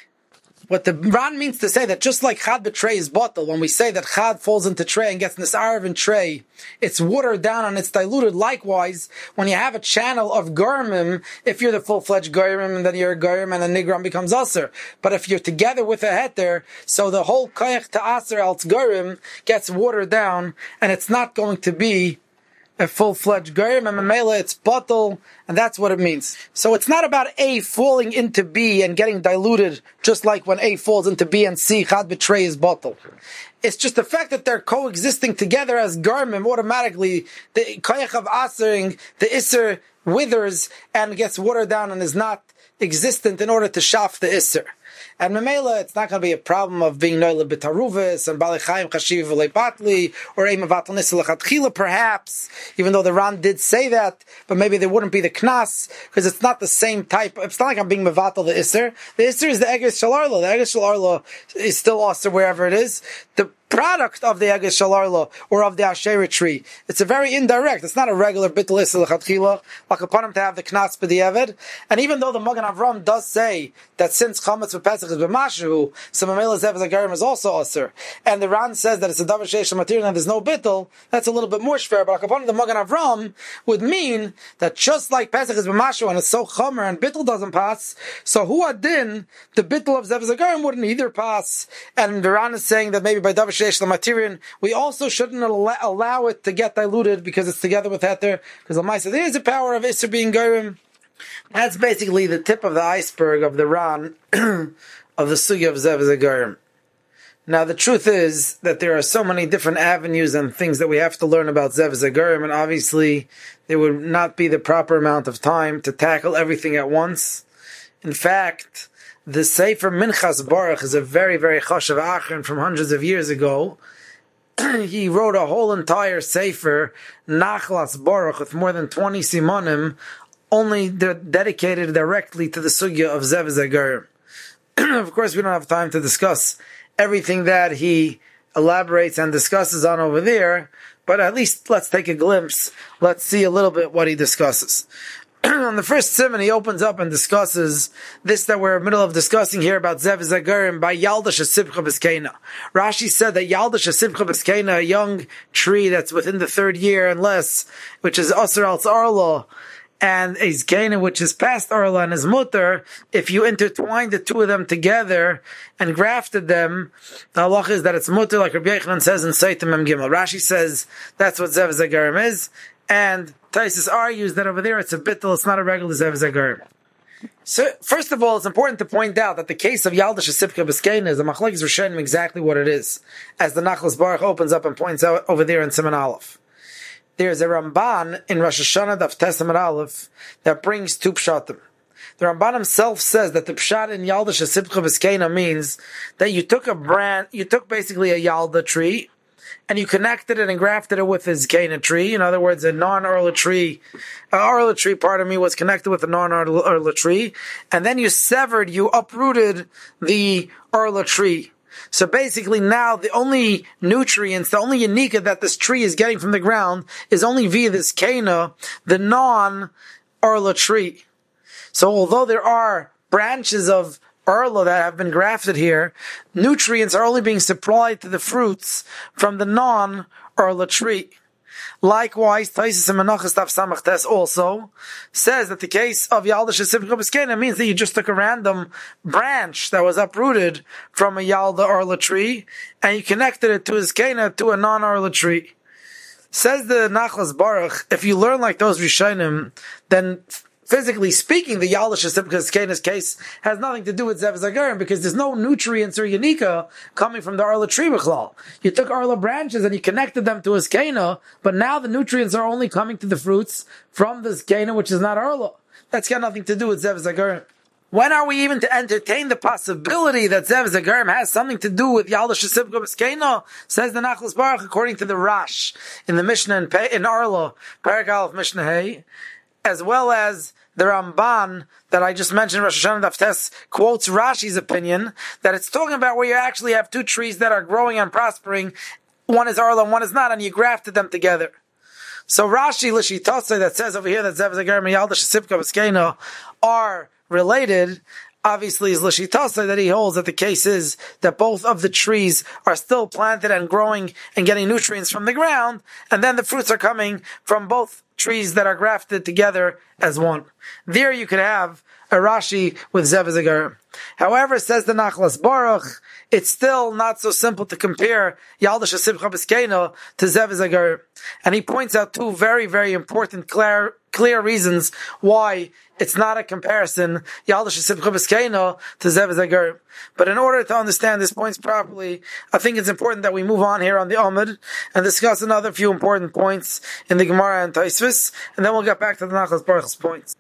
[SPEAKER 2] What the Ran means to say that just like chad betray is bottle, when we say that chad falls into tray and gets nisarav in tray, it's watered down and it's diluted. Likewise, when you have a channel of garmim, if you're the full-fledged garmim, then you're a garmim and the nigram becomes aser. But if you're together with a heter, so the whole koyach to aser al garmim gets watered down, and it's not going to be a full-fledged goyim, and memela it's bottle, and that's what it means. So it's not about A falling into B and getting diluted, just like when A falls into B and C, chad betray is bottle. It's just the fact that they're coexisting together as garmim, automatically, the koyach of asering, the isser withers and gets watered down and is not existent in order to shaf the isser. And memela, it's not going to be a problem of being noile b'taruvis and balichayim chashiv v'leibatli or ema vatal nisel lechatchila, perhaps, even though the Ran did say that, but maybe there wouldn't be the knas because it's not the same type. It's not like I'm being mevatal the isser. The isser is the eges shalarla. The eges shalarla is still also wherever it is. The product of the eges shalarla or of the asherah tree, it's a very indirect. It's not a regular bittul isel lechatchila like upon him to have the knas b'diavad. And even though the Magen Avram does say that since chametz for Pesach is b'mashu, so memela zev zagarim is also aser, and the Ran says that it's a davar sheish material and there's no bittul, that's a little bit more shver. But upon the Magen Avram would mean that just like Pesach is b'mashu and it's so chomer and bittul doesn't pass, so hu adin the bittul of zev zagarim wouldn't either pass. And the Ran is saying that maybe by davar sheish the material we also shouldn't allow, allow it to get diluted because it's together with heter, because the Lamaisa there is a power of isser being goyim. That's basically the tip of the iceberg of the Ran of the sugya of zev zagarim. Now the truth is that there are so many different avenues and things that we have to learn about zev zagarim, and obviously there would not be the proper amount of time to tackle everything at once. In fact, the Sefer Minchas Baruch is a very, very chashav achron from hundreds of years ago. He wrote a whole entire Sefer, Nachlas Baruch, with more than twenty simonim, only dedicated directly to the sugya of zev zagarim. Of course, we don't have time to discuss everything that he elaborates and discusses on over there, but at least let's take a glimpse. Let's see a little bit what he discusses. On the first simon, he opens up and discusses this that we're in the middle of discussing here about zev zagarim by Yalda Shesipcha B'Skeina. Rashi said that Yalda Shesipcha B'Skeina, a young tree that's within the third year and less, which is Asr al Tzarla, and a zkeina, which is past Arla and his mutter, if you intertwine the two of them together and grafted them, the halach is that it's mutter, like Rabbi Yochanan says in Seitim Mem Gimel. Rashi says that's what zev zagarim is, and Taisus argues that over there it's a bittul, it's not a regular zev zagarim. So, first of all, it's important to point out that the case of Yalda Shesipcha B'Skeina is the Machlokes Rishonim exactly what it is, as the Nachlas Baruch opens up and points out over there in Siman Aleph. There's a Ramban in Rosh Hashanah Daf Tesamar Aleph that brings two pshatim. The Ramban himself says that the pshat in Yalda Shesipcha B'Skeina means that you took a brand, you took basically a Yalda tree, and you connected it and grafted it with a zkeina tree. In other words, a non-Arla tree, an Arla tree, pardon me, was connected with a non-Arla tree, and then you severed, you uprooted the Arla tree. So basically now the only nutrients, the only unika that this tree is getting from the ground is only via this kena, the non-Arla tree. So although there are branches of Arla that have been grafted here, nutrients are only being supplied to the fruits from the non-Arla tree. Likewise, Taisus and Menachos Daf Samach Tes also says that the case of Yalda Shesipcha B'Skeina means that you just took a random branch that was uprooted from a Yalda Arla tree and you connected it to a Zkeina, to a non-Arla tree. Says the Nachlas Baruch, if you learn like those Rishonim, then physically speaking, the Yalda Shesipkas Kena's case has nothing to do with Zev Zagarim because there's no nutrients or Yanika coming from the Arla tree B'chlal. You took Arla branches and you connected them to his Kena, but now the nutrients are only coming to the fruits from this Kena, which is not Arla. That's got nothing to do with Zev Zagarim. When are we even to entertain the possibility that Zev Zagarim has something to do with Yalda Shesipkas Kena? Says the Nachlas Baruch, according to the Rash in the Mishnah in, Pe- in Arla, Parak Aleph Mishnah Hey, as well as the Ramban that I just mentioned, Rosh Hashanah Daf Tes, quotes Rashi's opinion that it's talking about where you actually have two trees that are growing and prospering. One is Arla and one is not, and you grafted them together. So Rashi, Lishitose, that says over here that Zev Zagarim and Yalda Shesipkas Kena are related, obviously is Lishitose, that he holds that the case is that both of the trees are still planted and growing and getting nutrients from the ground, and then the fruits are coming from both trees that are grafted together as one. There you could have a Rashi with Zev Zagarim. However, says the Nachlas Baruch, it's still not so simple to compare Yalda Shesipkas Kena to Zev Zagarim. And he points out two very, very important, clear, clear reasons why it's not a comparison, Yalda Shesipkas Kena to Zev Zagarim. But in order to understand these points properly, I think it's important that we move on here on the Amud and discuss another few important points in the Gemara and Taisvis, and then we'll get back to the Nachlas Baruch's points.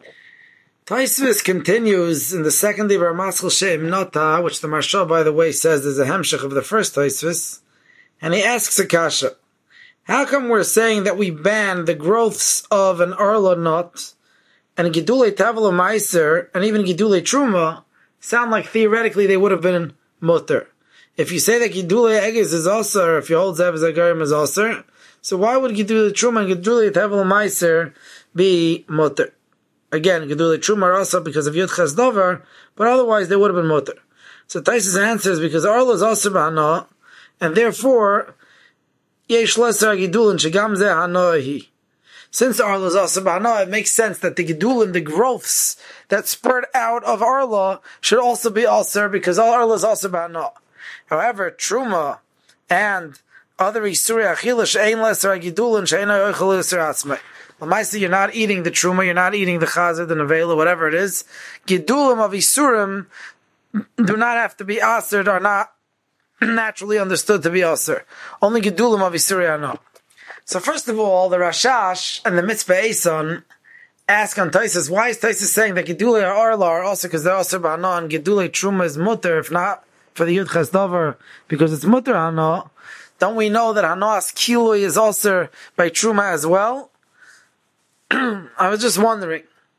[SPEAKER 2] Taisvis continues in the second Divrei Maschil She'im Nota, which the Maharsha, by the way, says is a hemshech of the first Taisvis, and he asks a kasha. How come we're saying that we ban the growths of an Arla nut and Gidulei Tavel Meiser and even Gidulei Truma sound like theoretically they would have been mutter? If you say that Gidulei Egis is also, if you hold Zev Zagarim is also, so why would Gidulei Truma and Gidulei Tavel Meiser be mutter? Again, Gedulei Truma are also because of Yud Ches Dover, but otherwise they would have been mutter. So Taisus answers because Arla is also b'hana, and therefore Yesh Lesser Gidulin Shegam Zeh Hanohi. Since Arla is also b'hana, it makes sense that the Gidulin, the growths that spurt out of Arla, should also be also because Arla is also b'hana. However, Truma and other Yisuri Achila She'ein Lesser Gidulin She'ein Yochel Yisur Atzmei. L'maisa, you're not eating the truma, you're not eating the chazir, the nevela, whatever it is. Gidulim of isurim do not have to be aser, are not naturally understood to be aser. Only gidulim of isuri are not. So first of all, the Rashash and the Mitzvah Eson ask on Taisus, why is Taisus saying that Gidulei Arla are also because they're aser b'hana and Gidulei Truma is mutter, if not for the Yud Ches Dover, because it's mutter hana? Don't we know that Hanas Kilui is aser by Truma as well? I was just wondering,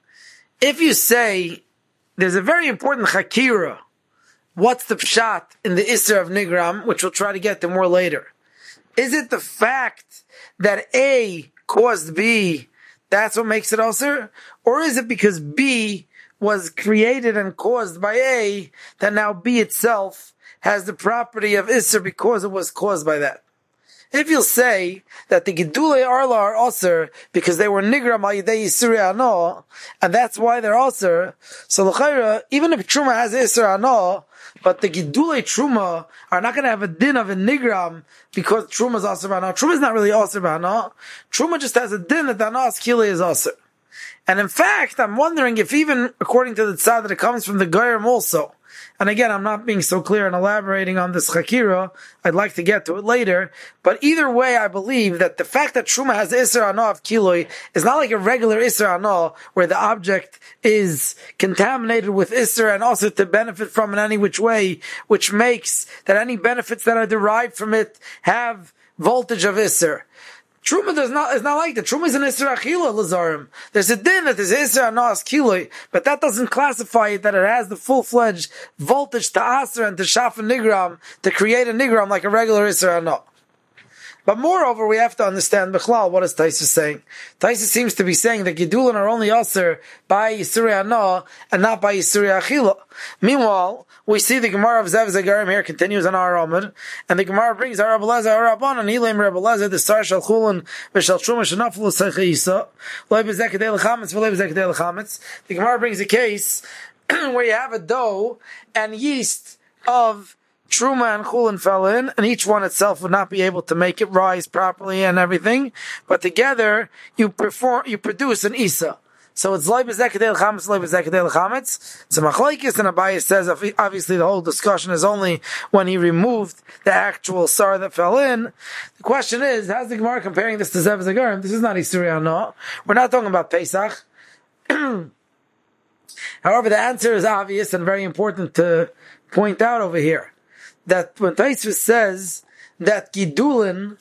[SPEAKER 2] if you say there's a very important chakira, what's the pshat in the Isser of Nigram, which we'll try to get to more later? Is it the fact that A caused B, that's what makes it Isser? Or is it because B was created and caused by A, that now B itself has the property of Isser because it was caused by that? If you'll say that the Gidulei Arla are Osir because they were Nigram al Yidei Yisuri Ano, and that's why they're Osir, so l'chayra, even if Truma has Yisur Ano, but the Gidulei Truma are not going to have a din of a Nigram because Truma is Osir Ano. Truma is not really Osir Ano. Truma just has a din that the Anas Kili is Osir. And in fact, I'm wondering if even according to the tzad that it comes from the Goyim also, and again, I'm not being so clear and elaborating on this chakira. I'd like to get to it later. But either way, I believe that the fact that Truma has Isser Ano of Kiloi is not like a regular Isser Ano, where the object is contaminated with Isser and also to benefit from in any which way, which makes that any benefits that are derived from it have voltage of Isser. Truma does not, is not like that. Truma is an Isser Achila Lazarim. There's a din that is Isser Anas Kiloi, but that doesn't classify it that it has the full-fledged voltage to Aser and to Shaf and Nigram to create a Nigram like a regular Isser Anas. But moreover, we have to understand Bechlal, what is Taisus saying? Taisus seems to be saying that Gidulin are only Aser by Yisuri Ana and not by Yisuri Achila. Meanwhile, we see the Gemara of Zev Zagarim here continues on our Amud, and the Gemara brings our Rabbi Lezer, our Rabban, and Hilaim Rabbi Lezer, the Sar Shal Chulun, V'Shal Truma Shenaflu Seicha Yisa, Loi B'Zekadei L'Chametz, V'Loi B'Zekadei L'Chametz. The Gemara brings a case where you have a dough and yeast of Truma and Chulin fell in, and each one itself would not be able to make it rise properly and everything, but together you perform, you produce an Isa. So it's loy b'zekadei l'chametz, loy b'zekadei l'chametz. It's a machlokes, and Abaye says obviously the whole discussion is only when he removed the actual sar that fell in. The question is, how's the Gemara comparing this to Zev Zagarim? This is not Isurei Hana. We're not talking about Pesach. However, the answer is obvious and very important to point out over here. That when Tosfos says that Gidulin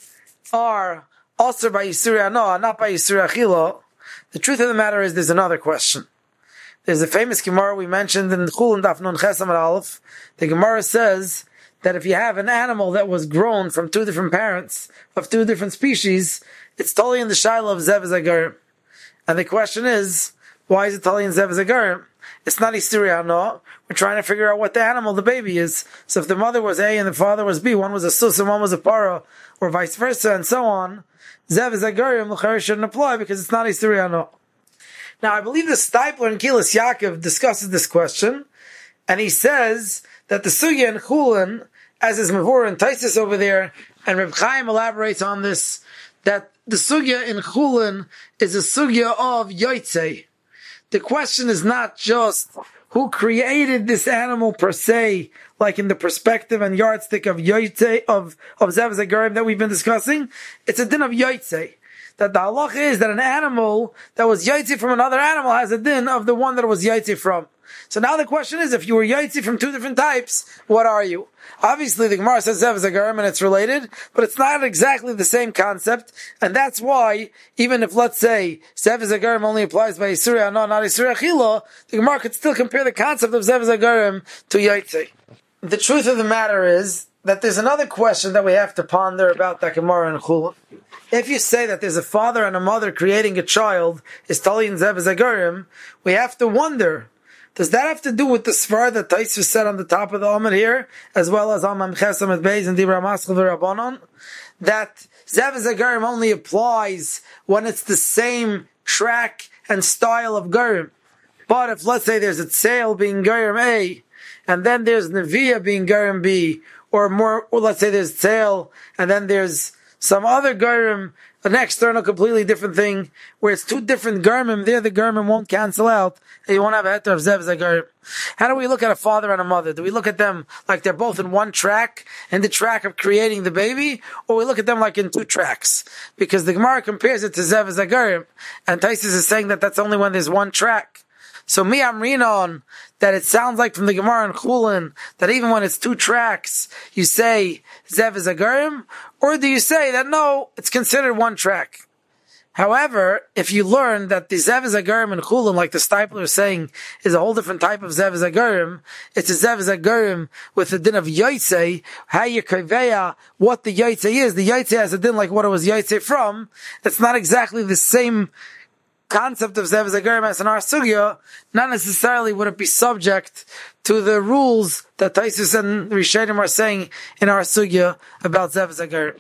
[SPEAKER 2] are also by Isurei Hana, not by Isurei Achila, the truth of the matter is there's another question. There's a famous Gemara we mentioned in Chulin Daf Nun Ches Amud Aleph. The Gemara says that if you have an animal that was grown from two different parents, of two different species, it's totally in the shaila of Zev Zagarim. And the question is, why is it totally in Zev Zagarim? It's not Isurei Hana. We're trying to figure out what the animal the baby is. So if the mother was A and the father was B, one was a sus and one was a para, or vice versa, and so on, Zev Zagarim l'chayr shouldn't apply because it's not Isurei Hana. Now, I believe the Stipler in Kilas Yaakov discusses this question, and he says that the sugya in Chulin, as is Mavur and Taisis over there, and Reb Chaim elaborates on this, that the sugya in Chulin is a sugya of Yotzei. The question is not just who created this animal per se, like in the perspective and yardstick of Yotzei, of, of Zev Zagarim that we've been discussing. It's a din of Yotzei. That the halach is that an animal that was Yotzei from another animal has a din of the one that it was Yotzei from. So now the question is, if you were Yotzei from two different types, what are you? Obviously the Gemara says Zev Zagarim and it's related, but it's not exactly the same concept, and that's why, even if let's say Zev Zagarim only applies by Isurei Hana, not Isurei Achila, the Gemara could still compare the concept of Zev Zagarim to Yotzei. The truth of the matter is that there's another question that we have to ponder about that Gemara and Chulin. If you say that there's a father and a mother creating a child, is Tali and Zev Zagarim, we have to wonder, does that have to do with the svar that Tosfos said on the top of the Amud here, as well as on Memches Amud Beis and Dibra Maschil v'Rabbanon, that Zev Zagarim only applies when it's the same track and style of Garim. But if, let's say, there's a Tseil being Garim A, and then there's Neviah being Garim B, or more, or let's say there's Tseil, and then there's some other Garim, an external, completely different thing, where it's two different Garmim, there the Garmim won't cancel out, and you won't have a heter of Zev Zagarim. How do we look at a father and a mother? Do we look at them like they're both in one track, in the track of creating the baby, or we look at them like in two tracks? Because the Gemara compares it to Zev Zagarim, and Tosfos is saying that that's only when there's one track. So me amrina on that it sounds like from the Gemara and Chulin that even when it's two tracks, you say Zev Zagarim, or do you say that no, it's considered one track? However, if you learn that the Zev Zagarim and Chulin, like the Stipler is saying, is a whole different type of Zev Zagarim, it's a Zev Zagarim with the din of Yotzei, how you kaveya what the Yotzei is. The Yotzei has a din like what it was Yotzei from. It's not exactly the same concept of Zev Zagarim as in our sugya. Not necessarily would it be subject to the rules that Tosfos and Rishonim are saying in our sugya about Zev Zagarim.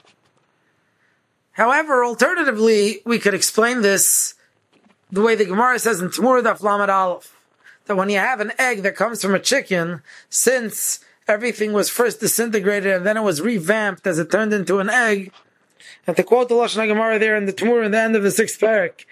[SPEAKER 2] However, alternatively, we could explain this the way the Gemara says in Temurah Daf Lamed Aleph, that when you have an egg that comes from a chicken, since everything was first disintegrated and then it was revamped as it turned into an egg, and to quote the Lashon Gemara there in the Temurah in the end of the sixth parak,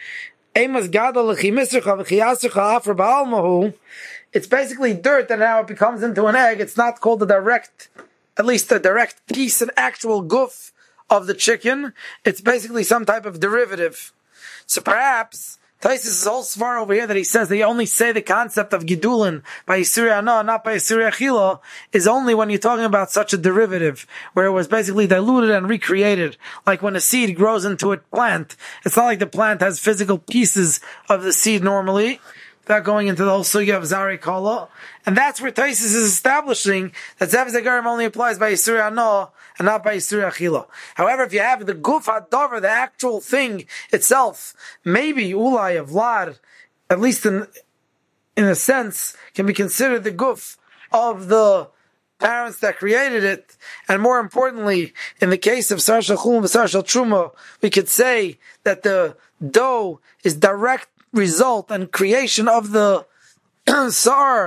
[SPEAKER 2] it's basically dirt and now it becomes into an egg. It's not called a direct, at least a direct piece, an actual goof of the chicken. It's basically some type of derivative. So perhaps Tosfos' whole svar over here that he says they only say the concept of Gidulin by Isurei Hana, not by Isurei Achila, is only when you're talking about such a derivative, where it was basically diluted and recreated. Like when a seed grows into a plant. It's not like the plant has physical pieces of the seed normally, without going into the whole sugya of Zarei Kala. And that's where Tosfos is establishing that Zev Zagarim only applies by Isurei Hana and not by Isurei Achila. However, if you have the guf hadavar, the actual thing itself, maybe ulai of vlad, at least in in a sense, can be considered the guf of the parents that created it. And more importantly, in the case of Sar Shel Chulin and Sar Shel Truma, we could say that the dough is direct result and creation of the Sar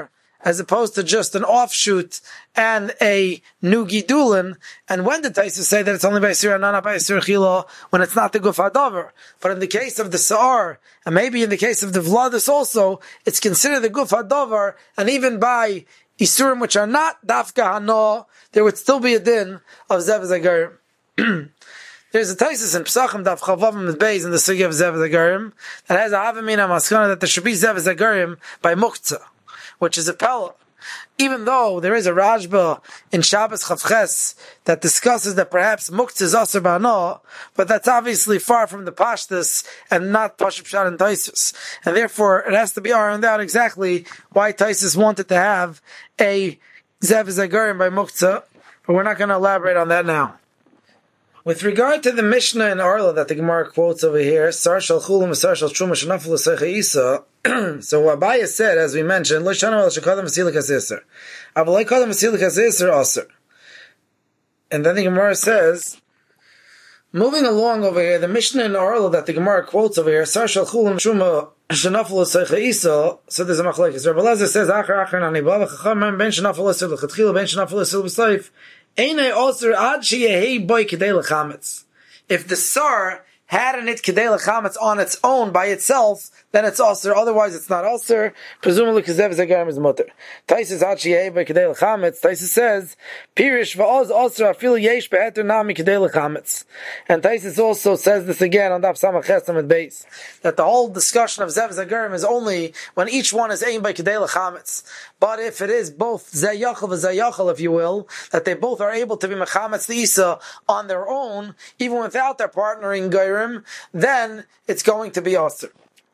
[SPEAKER 2] as opposed to just an offshoot and a new gidulin. And when did Taisus say that it's only by Isur Anana, by Isur Chila, when it's not the Guf Hadavar? But in the case of the Sa'ar, and maybe in the case of the Vladis also, it's considered the Guf Hadavar, and even by Isurim which are not Dafka Hana, there would still be a din of Zev Zagarim. There's a Taisus in Pesachim Daf Chavavim with Beis in the Sugi of Zev Zagarim that has a Havamina Maskana that there should be Zev Zagarim by Muktzah, which is a Pella. Even though there is a Rajba in Shabbos Chavches that discusses that perhaps Muktzah is Asr Ba'ana, but that's obviously far from the Pashtus and not Pashup Pshat and Taisus. And therefore it has to be ironed out exactly why Taisus wanted to have a Zev Zagarim by Muktzah, but we're not going to elaborate on that now. With regard to the Mishnah in Arla that the Gemara quotes over here, Sar shal chulim, Sar shal truma, shenafel l'seicha isa. So Abaye said, as we mentioned, Lo shana el shekadam v'silikas iser. Avalei kadam v'silikas iser aser. And then the Gemara says, moving along over here, the Mishnah in Arla that the Gemara quotes over here, Sar shal chulim, truma, shenafel l'seicha isa. So there's a machlekes. Rabbi Elazar says, Achar achar nani bava chachamim ben shenafel l'seicha l'chatchila ben shenafel l'seicha b'sayif. If the sar had in it kedei lechametz on its own by itself, then it's also. Otherwise, it's not also. Presumably, because Zev Zagarim is mutter. Taisus ad sheyeh by kedei lechametz. Taisus says, "Pirish va'oz also afil yesh beheter nami kedei lechametz." And Taisus also says this again on Daf Samach Chesam at base, that the whole discussion of Zev Zagarim is only when each one is aimed by kedei lechametz. But if it is both zayachal and zayachal, if you will, that they both are able to be mechametz the isa on their own, even without their partnering gairim, then it's going to be asur.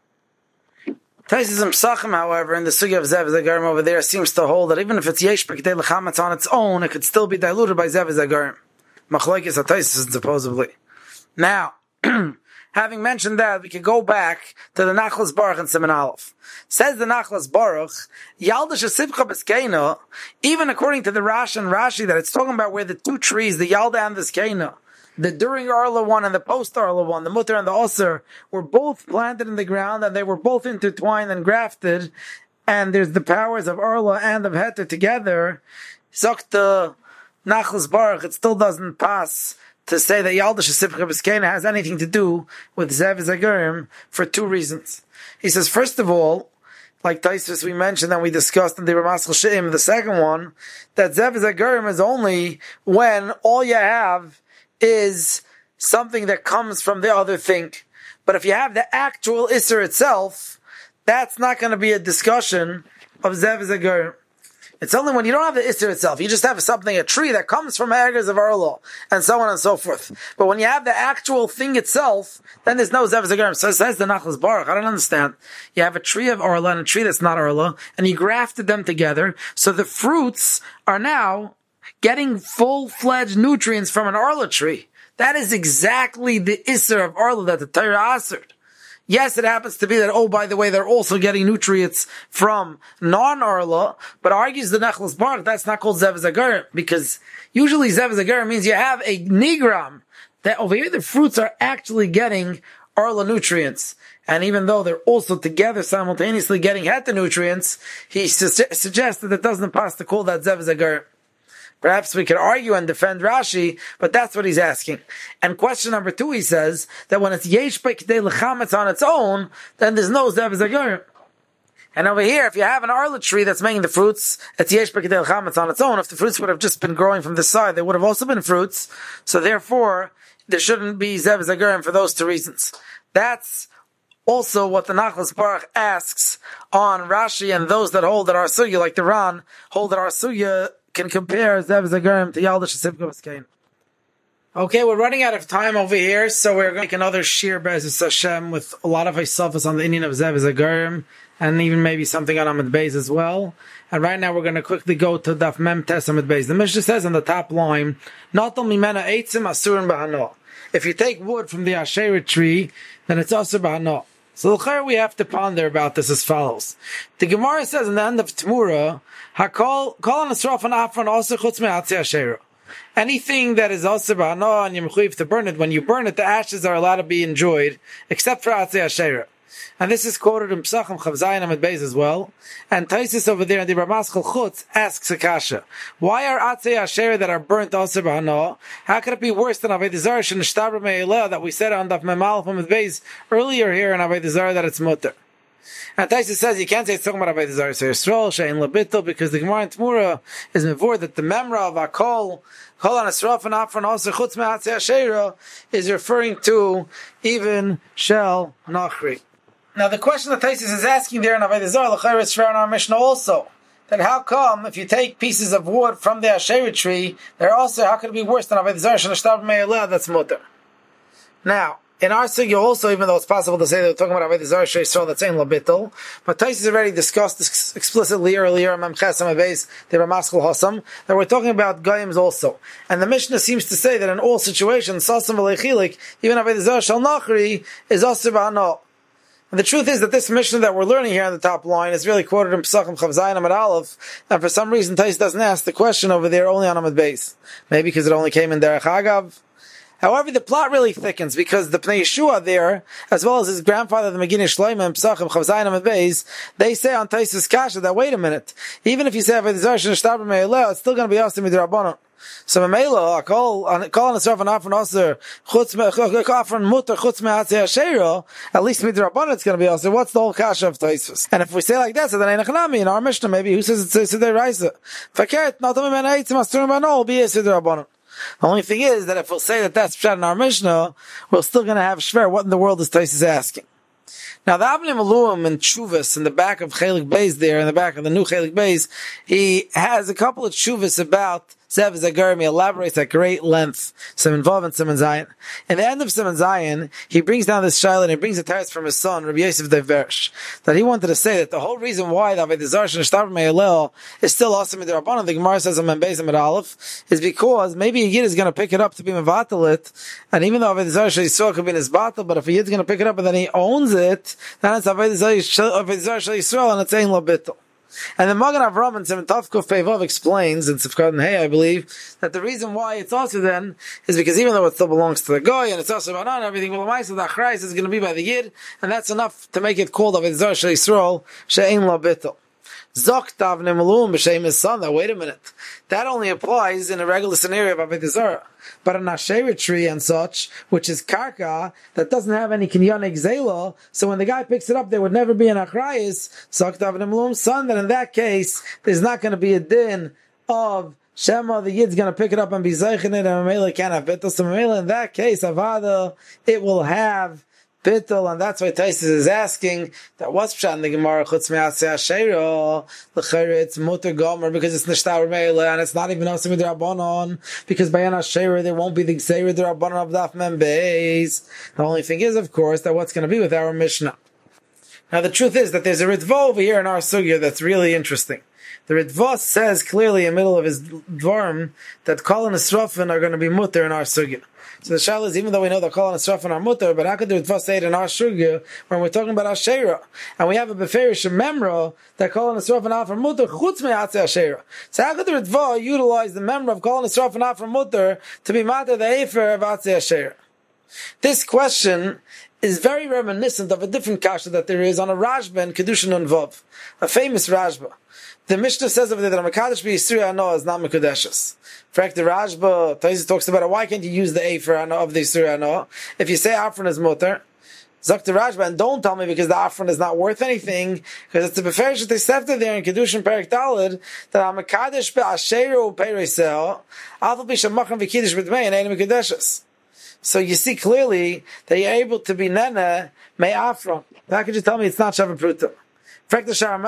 [SPEAKER 2] Taisus and Pesachim, however, in the sugi of Zev Zagarim over there, seems to hold that even if it's yesh b'kedei lechametz on its own, it could still be diluted by Zev Zagarim. Machlokes at Taisus, supposedly. Now, having mentioned that, we could go back to the Nachlas Baruch and Siman Aleph. Says the Nachlas Baruch, Yalda Shesivcha B'Skeina, even according to the Rashi and Rashi, that it's talking about where the two trees, the Yalda and the Skeina, the during Arla one and the post Arla one, the Mutter and the Osir, were both planted in the ground and they were both intertwined and grafted, and there's the powers of Arla and of Heter together. Zok Nachlas Baruch, it still doesn't pass to say that Yalda Shesivcha B'Skeina has anything to do with Zev Zagarim for two reasons. He says, first of all, like Taisus we mentioned and we discussed in the Ramaschal She'im, the second one, that Zev Zagarim is only when all you have is something that comes from the other thing. But if you have the actual Isser itself, that's not going to be a discussion of Zev Zagarim. It's only when you don't have the Isser itself. You just have something, a tree that comes from Agars of Arla, and so on and so forth. But when you have the actual thing itself, then there's no Zev Zagarim. So it says the Nachlas Baruch. I don't understand. You have a tree of Arla and a tree that's not Arla, and you grafted them together, so the fruits are now getting full-fledged nutrients from an Arla tree. That is exactly the Isser of Arla that the Torah assered. Yes, it happens to be that, oh, by the way, they're also getting nutrients from non-Arla, but argues the Nachlas Baruch, that's not called Zev Zagarim, because usually Zev Zagarim means you have a nigram, that over here the fruits are actually getting Arla nutrients. And even though they're also together simultaneously getting Heter nutrients, he su- suggests that it doesn't pass to call that Zev Zagarim. Perhaps we could argue and defend Rashi, but that's what he's asking. And question number two, he says, that when it's yesh b'kedei lechametz on its own, then there's no Zev Zagarim. And over here, if you have an Arla tree that's making the fruits, it's yesh b'kedei lechametz on its own. If the fruits would have just been growing from the side, they would have also been fruits. So therefore, there shouldn't be Zev Zagarim for those two reasons. That's also what the Nachlas Baruch asks on Rashi, and those that hold that our sugya, like the Ran, hold that our sugya can compare Zev Zagarim to Yalda Shesivcha B'Skeina. Okay, we're running out of time over here, so we're going to make another Shir Be'ezus Hashem with a lot of Hisafos on the Indian of Zev Zagarim, and even maybe something on Amid Beis as well. And right now we're going to quickly go to Daf Mem Tes Amid Beis. The Mishnah says on the top line, Natal Mimena Eitzim Asurin B'Hano. If you take wood from the Asherah tree, then it's Asur B'Hano. So the we have to ponder about this as follows. The Gemara says in the end of Tmura, Hakol kol anasraf and afron also chutz me'atzi asherah. Anything that is also b'hana and you're mechuyev to burn it, when you burn it, the ashes are allowed to be enjoyed, except for atzi asherah. And this is quoted in Pesachim Chav Zayin Amud Beis as well. And Taisus over there in the Ramaschal Chutz asks a kasha: why are Atzei Asherah that are burnt also b'hana? How could it be worse than Avodah Zarah shenishtabra me'eleh that we said on Daf Mem Aleph Amud Beis earlier here in Avodah Zarah that it's mutter? And Taisus says you can't say it's talking about Avodah Zarah Yisrael Shein Labittel because the Gemara in Tmura is mevor that the memra of Akol Kol Anasraf and Afron also Chutz Me'atzei Asherah is referring to even Shel Nachri. Now the question that Taisus is asking there in Avodah Zarah, l'chayr is in our Mishnah also, that how come if you take pieces of wood from the Asherah tree, they're also, how could it be worse than Avodah Zarah shenishtabra me'eleh that's mutter? Now, in our sugya also, even though it's possible to say that we're talking about Avodah Zarah Yisrael that's ein labittel, but Taisus already discussed this explicitly earlier in Mem Ches Amud Beis, the Ramaschal Hasam, that we're talking about Goyim also. And the Mishnah seems to say that in all situations, Sasam v'leichilik, even Avodah Zarah Shel Nachri is asur b'hana. And the truth is that this Mishnah that we're learning here on the top line is really quoted in Pesachim Chav Zayin Amud Aleph, and for some reason Taisus doesn't ask the question over there only on Amud Beis. Maybe because it only came in Derech Agav. However, the plot really thickens because the Pnei Yeshua there, as well as his grandfather, the Megillah Shlomo and Pesachim Chav Zayin Amud Beis, they say on Taisus Kasha that wait a minute, even if you say Avodah Zarah shenishtabra me'eleh, it's still going to be asur midrabanan. So Mamela, call on call on the and Afron Aser Chutz Afron Mutter Chutz Me'atzei Asherah, at least midrabanan it's going to be asur. What's the whole kasha of Taisus? And if we say like that, so then Einachanami in our Mishnah maybe who says it's Sidei Raisa? Fakert not only men eitzim asturim b'hana will be a Sidei Rabbanan. The only thing is that if we'll say that that's pshat in our Mishnah, we're still going to have shver. What in the world is Taisus asking? Now the Avnei Maluim and Tshuvas in the back of Chelik Beis there, in the back of the new Chelik Beis, he has a couple of Tshuvas about Zev Zagarmi, elaborates at great length, some involvement in Siman Zayin. In the end of Siman Zayin, he brings down this shaila and he brings a teretz from his son, Rabbi Yosef Deversh, that he wanted to say that the whole reason why the Avodah Zarah shenishtabra me'eleh is still asur midrabanan, the Gemara says on Mem Beis Amud Aleph, is because maybe a Yid is going to pick it up to be mevatel it, and even though Avodah Zarah Yisrael could be in his batel, but if a Yid is going to pick it up and then he owns it, then it's Avodah Zarah Yisrael and it's ein labittel. And the Magen Avraham in Seven Tavkuf Peivav explains in Sifkat Hey, I believe, that the reason why it's also then is because even though it still belongs to the guy and it's also about on everything, well, the Ma'aseh the Achrayis is going to be by the Yid, and that's enough to make it called Avodah Zarah Shel Yisrael She'ein Lo Bittul. Zok Avnei Maluim b'Shem his son. Now wait a minute, that only applies in a regular scenario of Avodah Zarah. But an Asherah tree and such, which is karka, that doesn't have any kinyanik zela, so when the guy picks it up, there would never be an achrayis, Zok Avnei Maluim's son, then in that case, there's not going to be a din of Shema, the Yid's going to pick it up and be zeichen it, and Mamela can't have bittul. So Mamela, in that case, Avada, it will have bittul, and that's why Taisus is asking that what's pshat in the Gemara chutz me'atzei Asherah l'chayr it's muter gomer because it's nishtabra me'eleh and it's not even asur midrabanan because by an Asherah there won't be the gzeira d'Rabbanan of Daf Mem Beis. The only thing is, of course, that what's going to be with our Mishnah. Now the truth is that there's a Ritva over here in our sugya that's really interesting. The Ritva says clearly in the middle of his dvarm that Kol and Esrafin are going to be muter in our sugya. So the shayla is, even though we know that Kol and Esrafin are muter, but how could the Ritva say it in our sugya when we're talking about Asherah? And we have a beferish memra that Kol and Esrafin are muter chutz me'atzei Asherah. So how could the Ritva utilize the memra of Kol and Esrafin are muter to be mater the efer of atzei Asherah? This question is very reminiscent of a different kasha that there is on a Rashba in Kedushin Nun Vav, a famous Rashba. The Mishnah says over there that a Mekadesh b'Yisrei Ano is not Mekudeshes. In fact, the Rashba, Taisus talks about it, why can't you use the Efer Ano of the Yisrei Ano? If you say Afron is mutter, Zok the Rashba, and don't tell me because the Afron is not worth anything, because it's a Beferish Tesefta there in Kedushin Perek Daled, that a Mekadesh b'Asheru Peiriseo, Alpha b'Shamachim v'Kiddush b'Dmei, and Ein Mekudeshes. So you see clearly that you're able to be nene may afron. How could you tell me it's not Shavah Pruta? What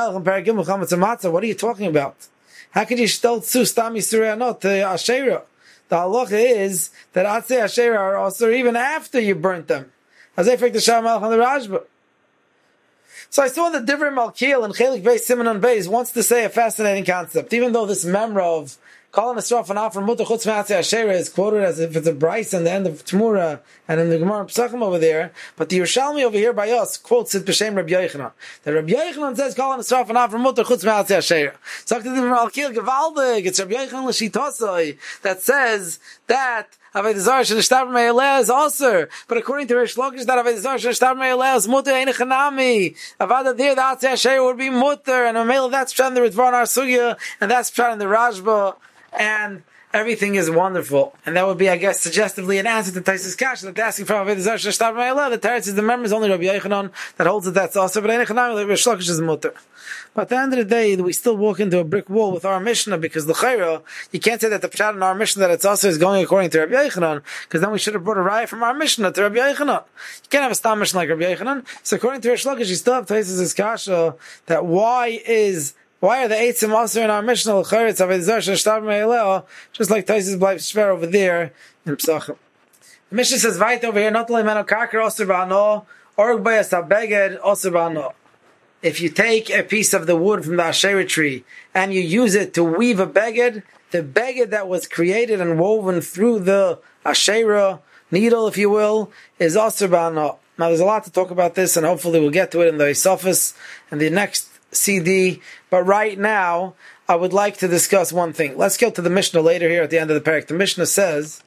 [SPEAKER 2] are you talking about? How could you stel tzu stam yisrei anot to Asherah? The halacha is that atzei Asherah are also even after you burnt them. As I fact the Shar Melech on the Rashba. So I saw the different Malkiel and Chelik Beis Simenon Beis wants to say a fascinating concept. Even though this memra of Kol Nesraf and Afron Mutter Chutz Me'atzei Asherah is quoted as if it's a Bryce in the end of Tmura and in the Gemara Pesachim over there, but the Yerushalmi over here by us quotes it b'shem Rabbi Yochanan. The Rabbi Yochanan says Kol Nesraf and Afron Mutter Chutz Me'atzei Asherah. So the Malkiel Gevaldig, it's Rabbi Yochanan L'Shitosoi that says that Avodah Zarah shenishtar me'eleh is also. But according to Rish Lakish, that Avodah Zarah shenishtar me'eleh is mutter ein chanami. Avada there, the Atzei Asher would be mutter, and Me'eleh that's pshat in the Ritvan Ar Sugya, and that's pshat in the Rashba, and everything is wonderful. And that would be, I guess, suggestively an answer to Taisus Kasha, that asking for Avodah Zarah shenishtar me'eleh, the Teretz is the members only Rabbi Yochanan that holds that that's also, but ein chanami, Rish Lakish is mutter. But at the end of the day, we still walk into a brick wall with our Mishnah, because the Chayra, you can't say that the Pshat in our Mishnah that it's also is going according to Rabbi Yochanan, because then we should have brought a raya from our Mishnah to Rabbi Yochanan. You can't have a Stam Mishnah like Rabbi Yochanan. So according to Rish Lakish, you still have Taisus Kasha, that why is, why are the Eitzim also in our Mishnah, the Chayra, it's Avodah Zarah shenishtar me'eleh, just like Taisus Bleib Shver over there in Pesachim. The Mishnah says, Vait over here, not only Meno Karker, Osir Ba'ano, Org Bayas HaBeged, Osir Ba'ano. If you take a piece of the wood from the Asherah tree and you use it to weave a beged, the beged that was created and woven through the Asherah needle, if you will, is Asur Ba'ano. Now there's a lot to talk about this, and hopefully we'll get to it in the Isofis and the next C D. But right now, I would like to discuss one thing. Let's go to the Mishnah later here at the end of the parak. The Mishnah says,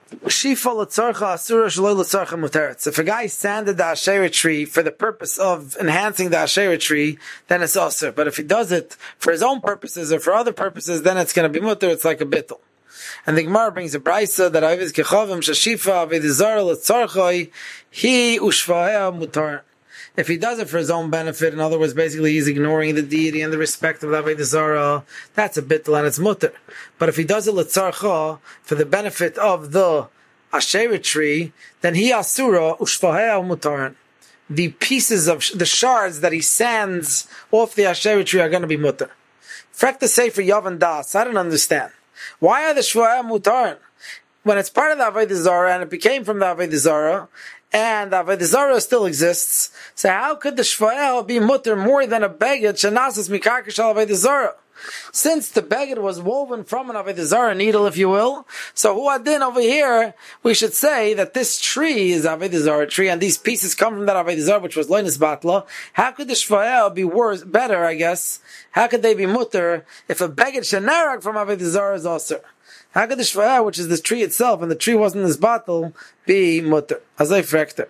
[SPEAKER 2] if a guy sanded the Asherah tree for the purpose of enhancing the Asherah tree, then it's asur. But if he does it for his own purposes or for other purposes, then it's going to be mutter. It's like a bittul. And the Gemara brings a brisa that Aviz Kechavim Shashifa Avodah Zarah L'Tzarchoi He Ushvaeh Mutar. If he does it for his own benefit, in other words, basically he's ignoring the deity and the respect of the Avodah Zarah, that's a bittul and it's mutter. But if he does it l'tzarcha, for the benefit of the Asherah tree, then he asura ushvaheh mutarin. The pieces of, the shards that he sands off the Asherah tree are going to be mutter. Frek to say for Yavan Das, I don't understand. Why are the shvaheh mutarin? When it's part of the Avodah Zarah and it became from the Avodah Zarah, and the Avodah Zarah still exists, so how could the shva'el be mutter more than a beged shenasas mikarka shel Avodah Zarah? Since the beged was woven from an Avodah Zarah needle, if you will, so hu adin over here, we should say that this tree is Avodah Zarah tree, and these pieces come from that Avodah Zarah, which was loinis batla. How could the shva'el be worse, better, I guess? How could they be mutter if a beged shenarak from Avodah Zarah is asur? How could the shva'ah, which is the tree itself, and the tree wasn't this bottle, be mutter? Azay frekter.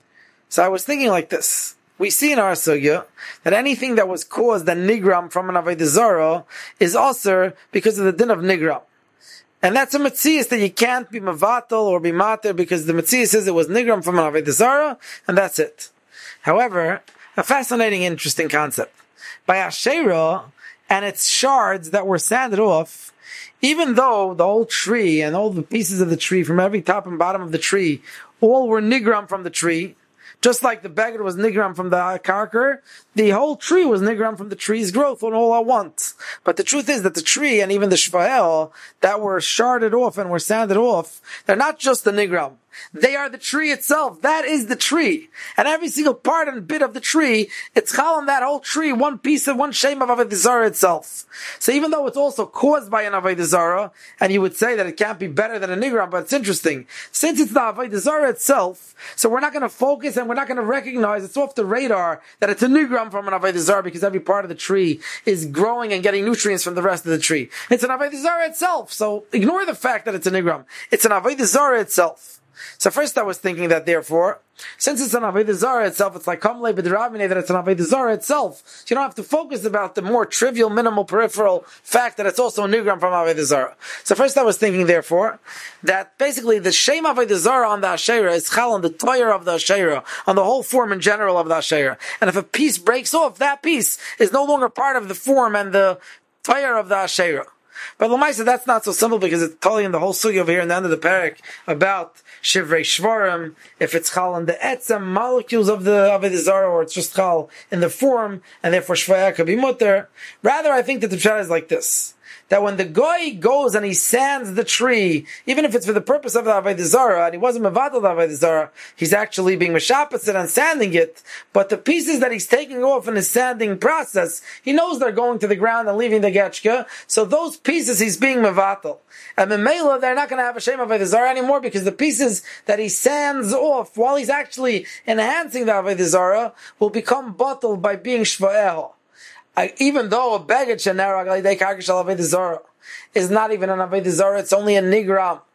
[SPEAKER 2] So I was thinking like this. We see in our sugya that anything that was caused and nigram from an Avodah Zarah is also because of the din of nigram. And that's a metzias that you can't be mavatal or be mater because the metzias says it was nigram from an Avodah Zarah, and that's it. However, a fascinating, interesting concept. By Asherah and its shards that were sanded off, even though the whole tree and all the pieces of the tree from every top and bottom of the tree all were nigram from the tree, just like the beged was nigram from the karker, the whole tree was nigram from the tree's growth on all at once. But the truth is that the tree and even the shva'el that were sharded off and were sanded off, they're not just the nigram. They are the tree itself. That is the tree. And every single part and bit of the tree, it's chalam, that whole tree, one piece of one shame of Avodah Zarah itself. So even though it's also caused by an Avodah Zarah, and you would say that it can't be better than a nigram, but it's interesting. Since it's the Avodah Zarah itself, so we're not going to focus and we're not going to recognize, it's off the radar, that it's a nigram from an Avodah Zarah because every part of the tree is growing and getting nutrients from the rest of the tree. It's an Avodah Zarah itself. So ignore the fact that it's a nigram. It's an Avodah Zarah itself. So first I was thinking that therefore, since it's an Avodah Zarah itself, it's like Kamlei B'Dravine, that it's an Avodah Zarah itself. So you don't have to focus about the more trivial, minimal, peripheral fact that it's also a nigram from Avodah Zarah. So first I was thinking therefore, that basically the Shem Avodah Zarah on the Asherah is chal on the toyer of the Asherah, on the whole form in general of the Asherah. And if a piece breaks off, that piece is no longer part of the form and the toyer of the Asherah. But Lamaisa, that's not so simple because it's telling in the whole sugi over here in the end of the parak about Shivrei Shvarim, if it's chal in the etzem molecules of the Avodah Zarah, or it's just chal in the form, and therefore Shvaya could be mutter. Rather, I think that the pshat is like this. That when the goy goes and he sands the tree, even if it's for the purpose of the Avodah Zarah, and he wasn't mevatel the Avodah Zarah, he's actually being meshapetz and sanding it, but the pieces that he's taking off in his sanding process, he knows they're going to the ground and leaving the getchka, so those pieces he's being mevatel. And Memela, they're not going to have a Shem Avodah Zarah anymore because the pieces that he sands off while he's actually enhancing the Avodah Zarah will become bottled by being shva'el. I, even though a beged shenarag l'idei karka shel Avodah Zarah is not even an Avodah Zarah, it's only a nigram.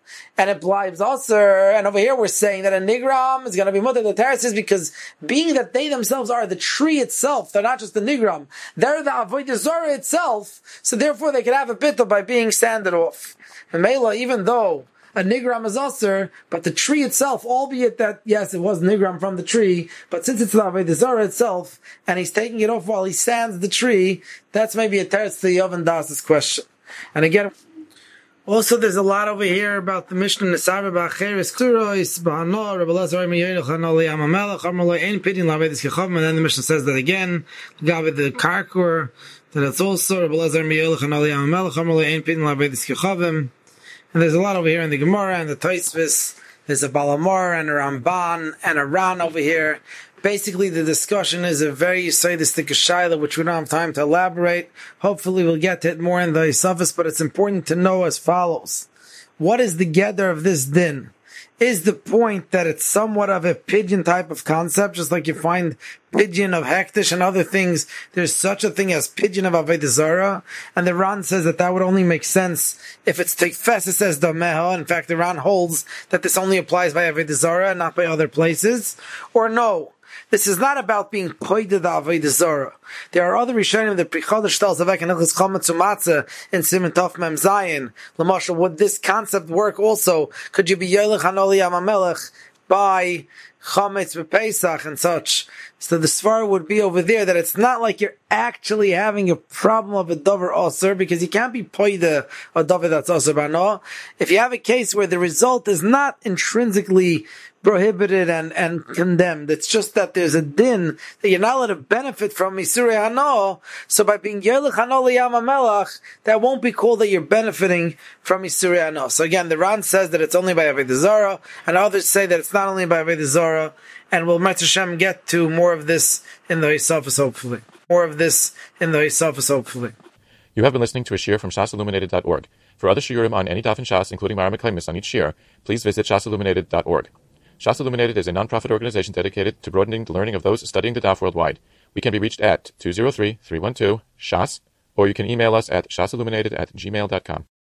[SPEAKER 2] and it blives Osir. And over here we're saying that a Nigram is going to be Mutter the terraces because being that they themselves are the tree itself, they're not just the Nigram, they're the Avodah Zarah itself, so therefore they could have a bittul by being sanded off. And Mela, even though a Nigram is Osir, but the tree itself, albeit that, yes, it was Nigram from the tree, but since it's the Avodah Zarah itself, and he's taking it off while he sands the tree, that's maybe a teretz to Yovan Das' question. And again, also there's a lot over here about the Mishnah Nesav Ba'acheres Klurois Ba'ano Rabbi Lazar Miyayel Chanoli Amamelech Amaloi Ein Pidin Lavedis Kechavim, and then the Mishnah says that again, Gavid the Karkur, that it's also Rabbi Lazar Miyayel Chanoli Amamelech Amaloi Ein Pidin Lavedis Kechavim. And there's a lot over here in the Gemara and the Tosfos. There's a Balamor and a Ramban and a Ran over here. Basically, the discussion is a very Yisraelistic Shaila, which we don't have time to elaborate. Hopefully, we'll get to it more in the Yisafis, but it's important to know as follows. What is the gather of this din? Is the point that it's somewhat of a pidyon type of concept, just like you find pidyon of hektish and other things, there's such a thing as pidyon of Avodah Zarah, and the Ran says that that would only make sense if it's teifes, it says dameha. In fact, the Ran holds that this only applies by Avodah Zarah and not by other places, or no. This is not about being poided Avodah Zarah. There are other Rishonim that Prichodesh tells Avek and Ilchus Chometz Umatzah in Siman Tov Mem Zayin. L'mashal, would this concept work also? Could you be Yoelech Hanoli Amamelech by Chometz B'Pesach and such? So the Svar would be over there that it's not like you're actually having a problem of a Dover Osir, because you can't be poida a Dover that's Osir Bano. If you have a case where the result is not intrinsically prohibited and, and condemned, it's just that there's a din that you're not allowed to benefit from Isurei Hano, so by being Yerlich Hano Liyam HaMelech, that won't be called that you're benefiting from Isurei Hano. So again, the Ran says that it's only by Avodah Zarah, and others say that it's not only by Avodah Zarah, and we'll Mitzvah Hashem get to more of this in the Yisafos, hopefully. More of this in the Yisafos, hopefully.
[SPEAKER 1] You have been listening to a shiur from shas illuminated dot org. For other shiurim on any daf in Shas, including Mara Meklemis on each shiur, please visit shas illuminated dot org. Shas Illuminated is a non-profit organization dedicated to broadening the learning of those studying the daf worldwide. We can be reached at two zero three, three one two, S H A S, or you can email us at shasilluminated at gmail dot com.